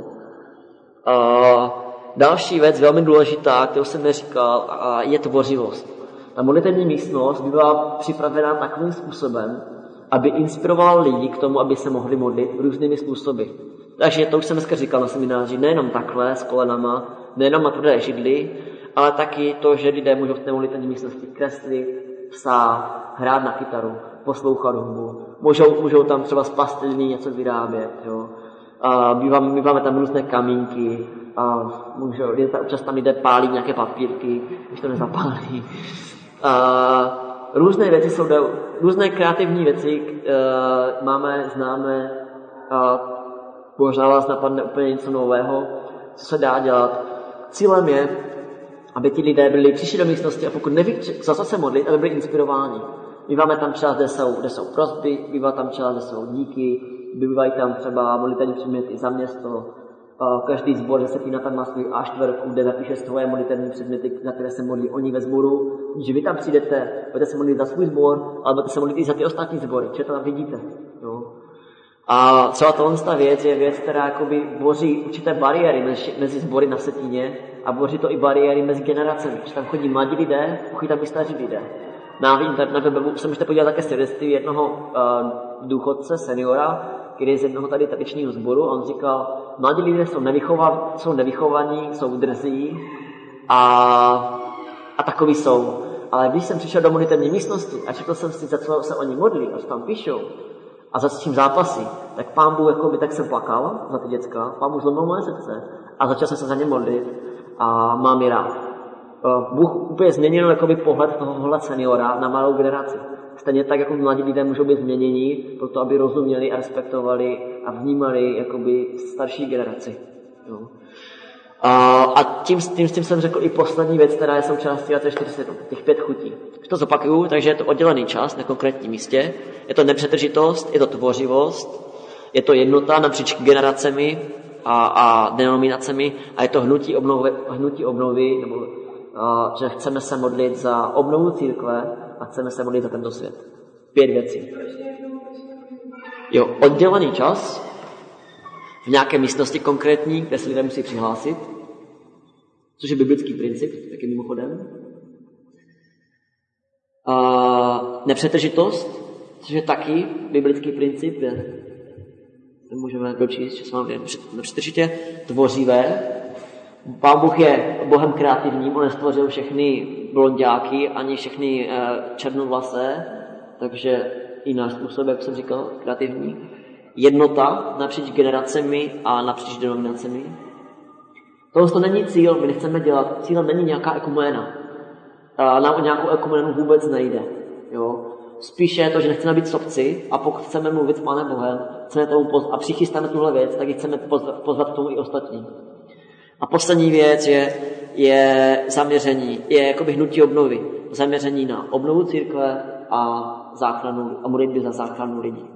A: A další věc, velmi důležitá, kterou jsem neříkal, je tvořivost. Ta modlitevní místnost byla připravena takovým způsobem, aby inspirovala lidi k tomu, aby se mohli modlit různými způsoby. Takže to už jsem dneska říkal na semináři, nejenom takhle, s kolenama, nejenom na tvrdé židli, ale taky to, že lidé můžou v té modlitevní místnosti kreslit, psát, hrát na kytaru, poslouchat hudbu. Můžou, můžou tam třeba z pastelní něco vyrábět. Jo. A býváme, my máme tam různé kamínky, a můžou, občas tam lidé pálí nějaké papírky, když to nezapálí. A různé věci jsou, různé kreativní věci uh, máme, známe, a možná vás napadne úplně něco nového, co se dá dělat. Cílem je, aby ti lidé byli, přišli do místnosti a pokud neví, za co se modlit, aby byli inspirováni. Býváme tam část, kde jsou, kde jsou prosby, bývá tam část, kde jsou díky, bývají tam třeba modlitevní předměty za město. Každý sbor desetina tam má svůj á čtyři, kde napíše svoje modlitevní předměty, na které se modlí oni ve sboru. Že vy tam přijdete, budete se modlit za svůj sbor, ale budete se modlit i za ty ostatní sbory, že to tam vidíte. Jo. A celá tohle věc je věc, která jakoby boří určité bariéry mezi, mezi sbory na Vsetíně a boří to i bariéry mezi generacemi. Že tam chodí mladí lidé, chodí tam i staří lidé. Na webu se můžete podívat také svědectví jednoho uh, důchodce, seniora, který je z jednoho tady tradičního sboru a on říkal, mladí lidé jsou, nevychovaní, jsou nevychovaní, jsou drzí a, a takový jsou. Ale když jsem přišel do modlitevní místnosti a četl jsem si, za co se oni modlí a co tam píšou a za čím zápasí, tak Pán Bůh, jakoby, tak jsem plakal za ty děcka, Pán Bůh zlomil moje srdce a začal jsem se za ně modlit a mám je rád. Bůh úplně změnil jakoby, pohled tohohle seniora na malou generaci. Stejně tak, jako mladí lidé můžou být změněni, proto aby rozuměli a respektovali a vnímali jakoby, starší generaci. Jo. A, a tím, tím, tím jsem řekl i poslední věc, která je součástí dvacet čtyři sedm, těch pět chutí. Už to zopakuju, takže je to oddělený čas na konkrétním místě, je to nepřetržitost, je to tvořivost, je to jednota napříč generacemi a, a denominacemi a je to hnutí obnovy, hnutí obnovy nebo a, že chceme se modlit za obnovu církve a chceme se modlit za tento svět. Pět věcí. Jo, oddělený čas, v nějaké místnosti konkrétní, kde se lidé musí přihlásit, což je biblický princip, taky mimochodem. A nepřetržitost, což je taky biblický princip, je, můžeme dočíst, že jsme nepřetržitě tvořivé. Pán Bůh je Bohem kreativním, on nestvořil všechny blonďáky, ani všechny černovlasé, takže i náš způsob, jak jsem říkal, kreativní. Jednota napříč generacemi a napříč denominacemi. Tohle to není cíl, my nechceme dělat, cílem není nějaká ekuména. Nám o nějakou ekuménu vůbec nejde. Jo? Spíše je to, že nechceme být sobci a pokud chceme mluvit s Pánem Bohem chceme tomu poz- a přichystáme tuhle věc, tak ji chceme pozvat, pozvat k tomu i ostatní. A poslední věc je, je zaměření, je jakoby hnutí obnovy. Zaměření na obnovu církve a záchranu, a modlitby za záchranu lidí.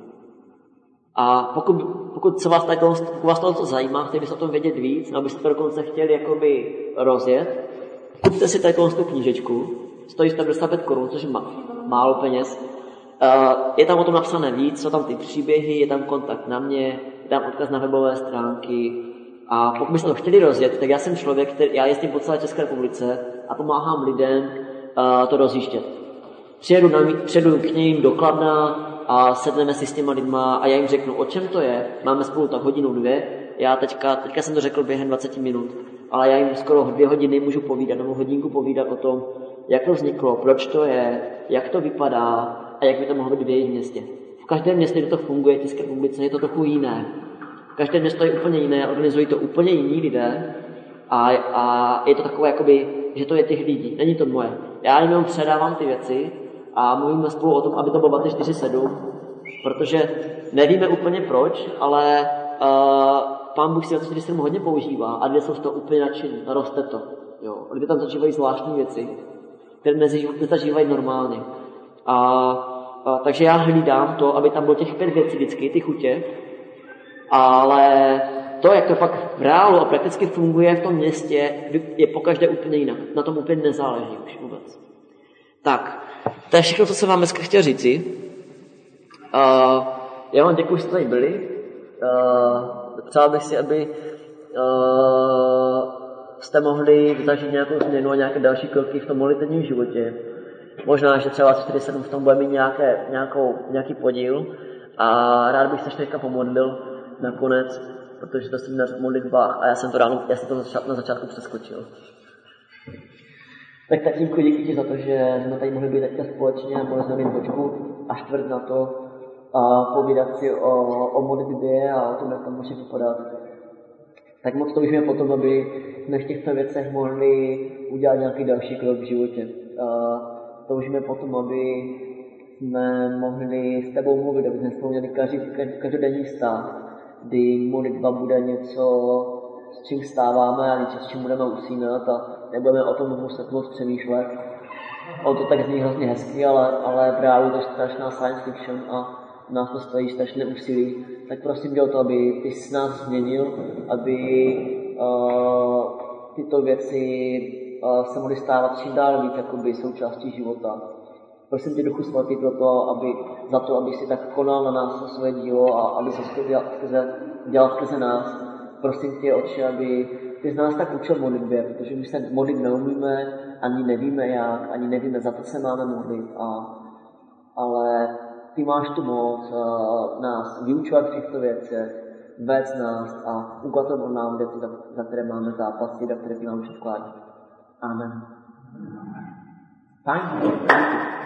A: A pokud, pokud se vás, tady, pokud vás to zajímá, chtěli byste o tom vědět víc, nebo byste to dokonce chtěli jakoby rozjet, kupte si tady tu knížečku, stojí sto devadesát pět korun, což je málo peněz. Je tam o tom napsané víc, jsou tam ty příběhy, je tam kontakt na mě, je tam odkaz na webové stránky. A pokud byste to chtěli rozjet, tak já jsem člověk, který, já jezdím po celé České republice a pomáhám lidem uh, to rozjíždět. Přijedu, na, přijedu k ním do Kladna a sedneme si s těma lidma a já jim řeknu, o čem to je. Máme spolu tak hodinu, dvě. Já teďka, teďka jsem to řekl během dvacet minut, ale já jim skoro dvě hodiny můžu povídat, nebo hodinku povídat o tom, jak to vzniklo, proč to je, jak to vypadá a jak by to mohlo být v jejich městě. V každém městě, kde to funguje v České republice, je to trochu jiné. Každé město je úplně jiné, organizují to úplně jiní lidé a, a je to takové, jakoby, že to je těch lidí, není to moje. Já jim jenom předávám ty věci a mluvíme spolu o tom, aby to bylo dvacet čtyři sedm, protože nevíme úplně proč, ale uh, Pán Bůh si dvacet čtyři sedm hodně používá a lidé jsou z toho úplně nadšení, roste to. Jo. Lidé tam zažívají zvláštní věci, které nezažívají normálně. A, a, takže já hlídám to, aby tam bylo těch pět věcí vždycky, ty chutě, ale to, jak to pak v reálu a prakticky funguje v tom městě, je pokaždé úplně jinak. Na tom úplně nezáleží už vůbec. Tak, to je všechno, co jsem vám dneska chtěl říci. Uh, já vám děkuji, že jste tady byli. Uh, přál bych si, aby uh, jste mohli zažít nějakou změnu a nějaké další kroky v tom modlitevním životě. Možná, že třeba čtyři sedm v tom bude mít nějaké, nějakou, nějaký podíl. A rád bych se ještě teďka pomodlil nakonec, protože to jsem na modlitbách a já jsem to ráno, já jsem to na začátku přeskočil. Tak tatínku, díky ti za to, že jsme tady mohli být teďka společně a mohli jsme mít počku a čtvrt na to a povídat si o, o modlitbě a o tom, jak to může vypadat. Tak moc toužíme potom, aby jsme v těchto věcech mohli udělat nějaký další krok v životě. A toužíme potom, aby jsme mohli s tebou mluvit, aby jsme spolu měli každý, každodenní vztah, kdy modlitba bude něco, s čím vstáváme a něco, s čím budeme usínat a nebudeme o tom muset moc přemýšlet. On to tak zní hrozně hezky, ale, ale v reálu to je strašná science fiction a nás to stojí strašné úsilí. Tak prosím tě o to, aby ty jsi nás změnil, aby uh, tyto věci uh, se mohly stávat čím dál víc jakoby součástí života. Prosím tě, Duchu Svatý, pro to, aby, za to, aby si tak konal na nás své dílo a aby se dělal skrze, dělal skrze nás. Prosím tě, Otče, aby ty z nás tak učil modlitbě, protože my se modlit neumíme, ani nevíme jak, ani nevíme, za to se máme modlit. A, ale ty máš tu moc uh, nás vyučovat v těchto věcech, vést nás a ukazovat nám věci, za, za které máme zápasy, za které ty máme předkládat. Amen. Fajn.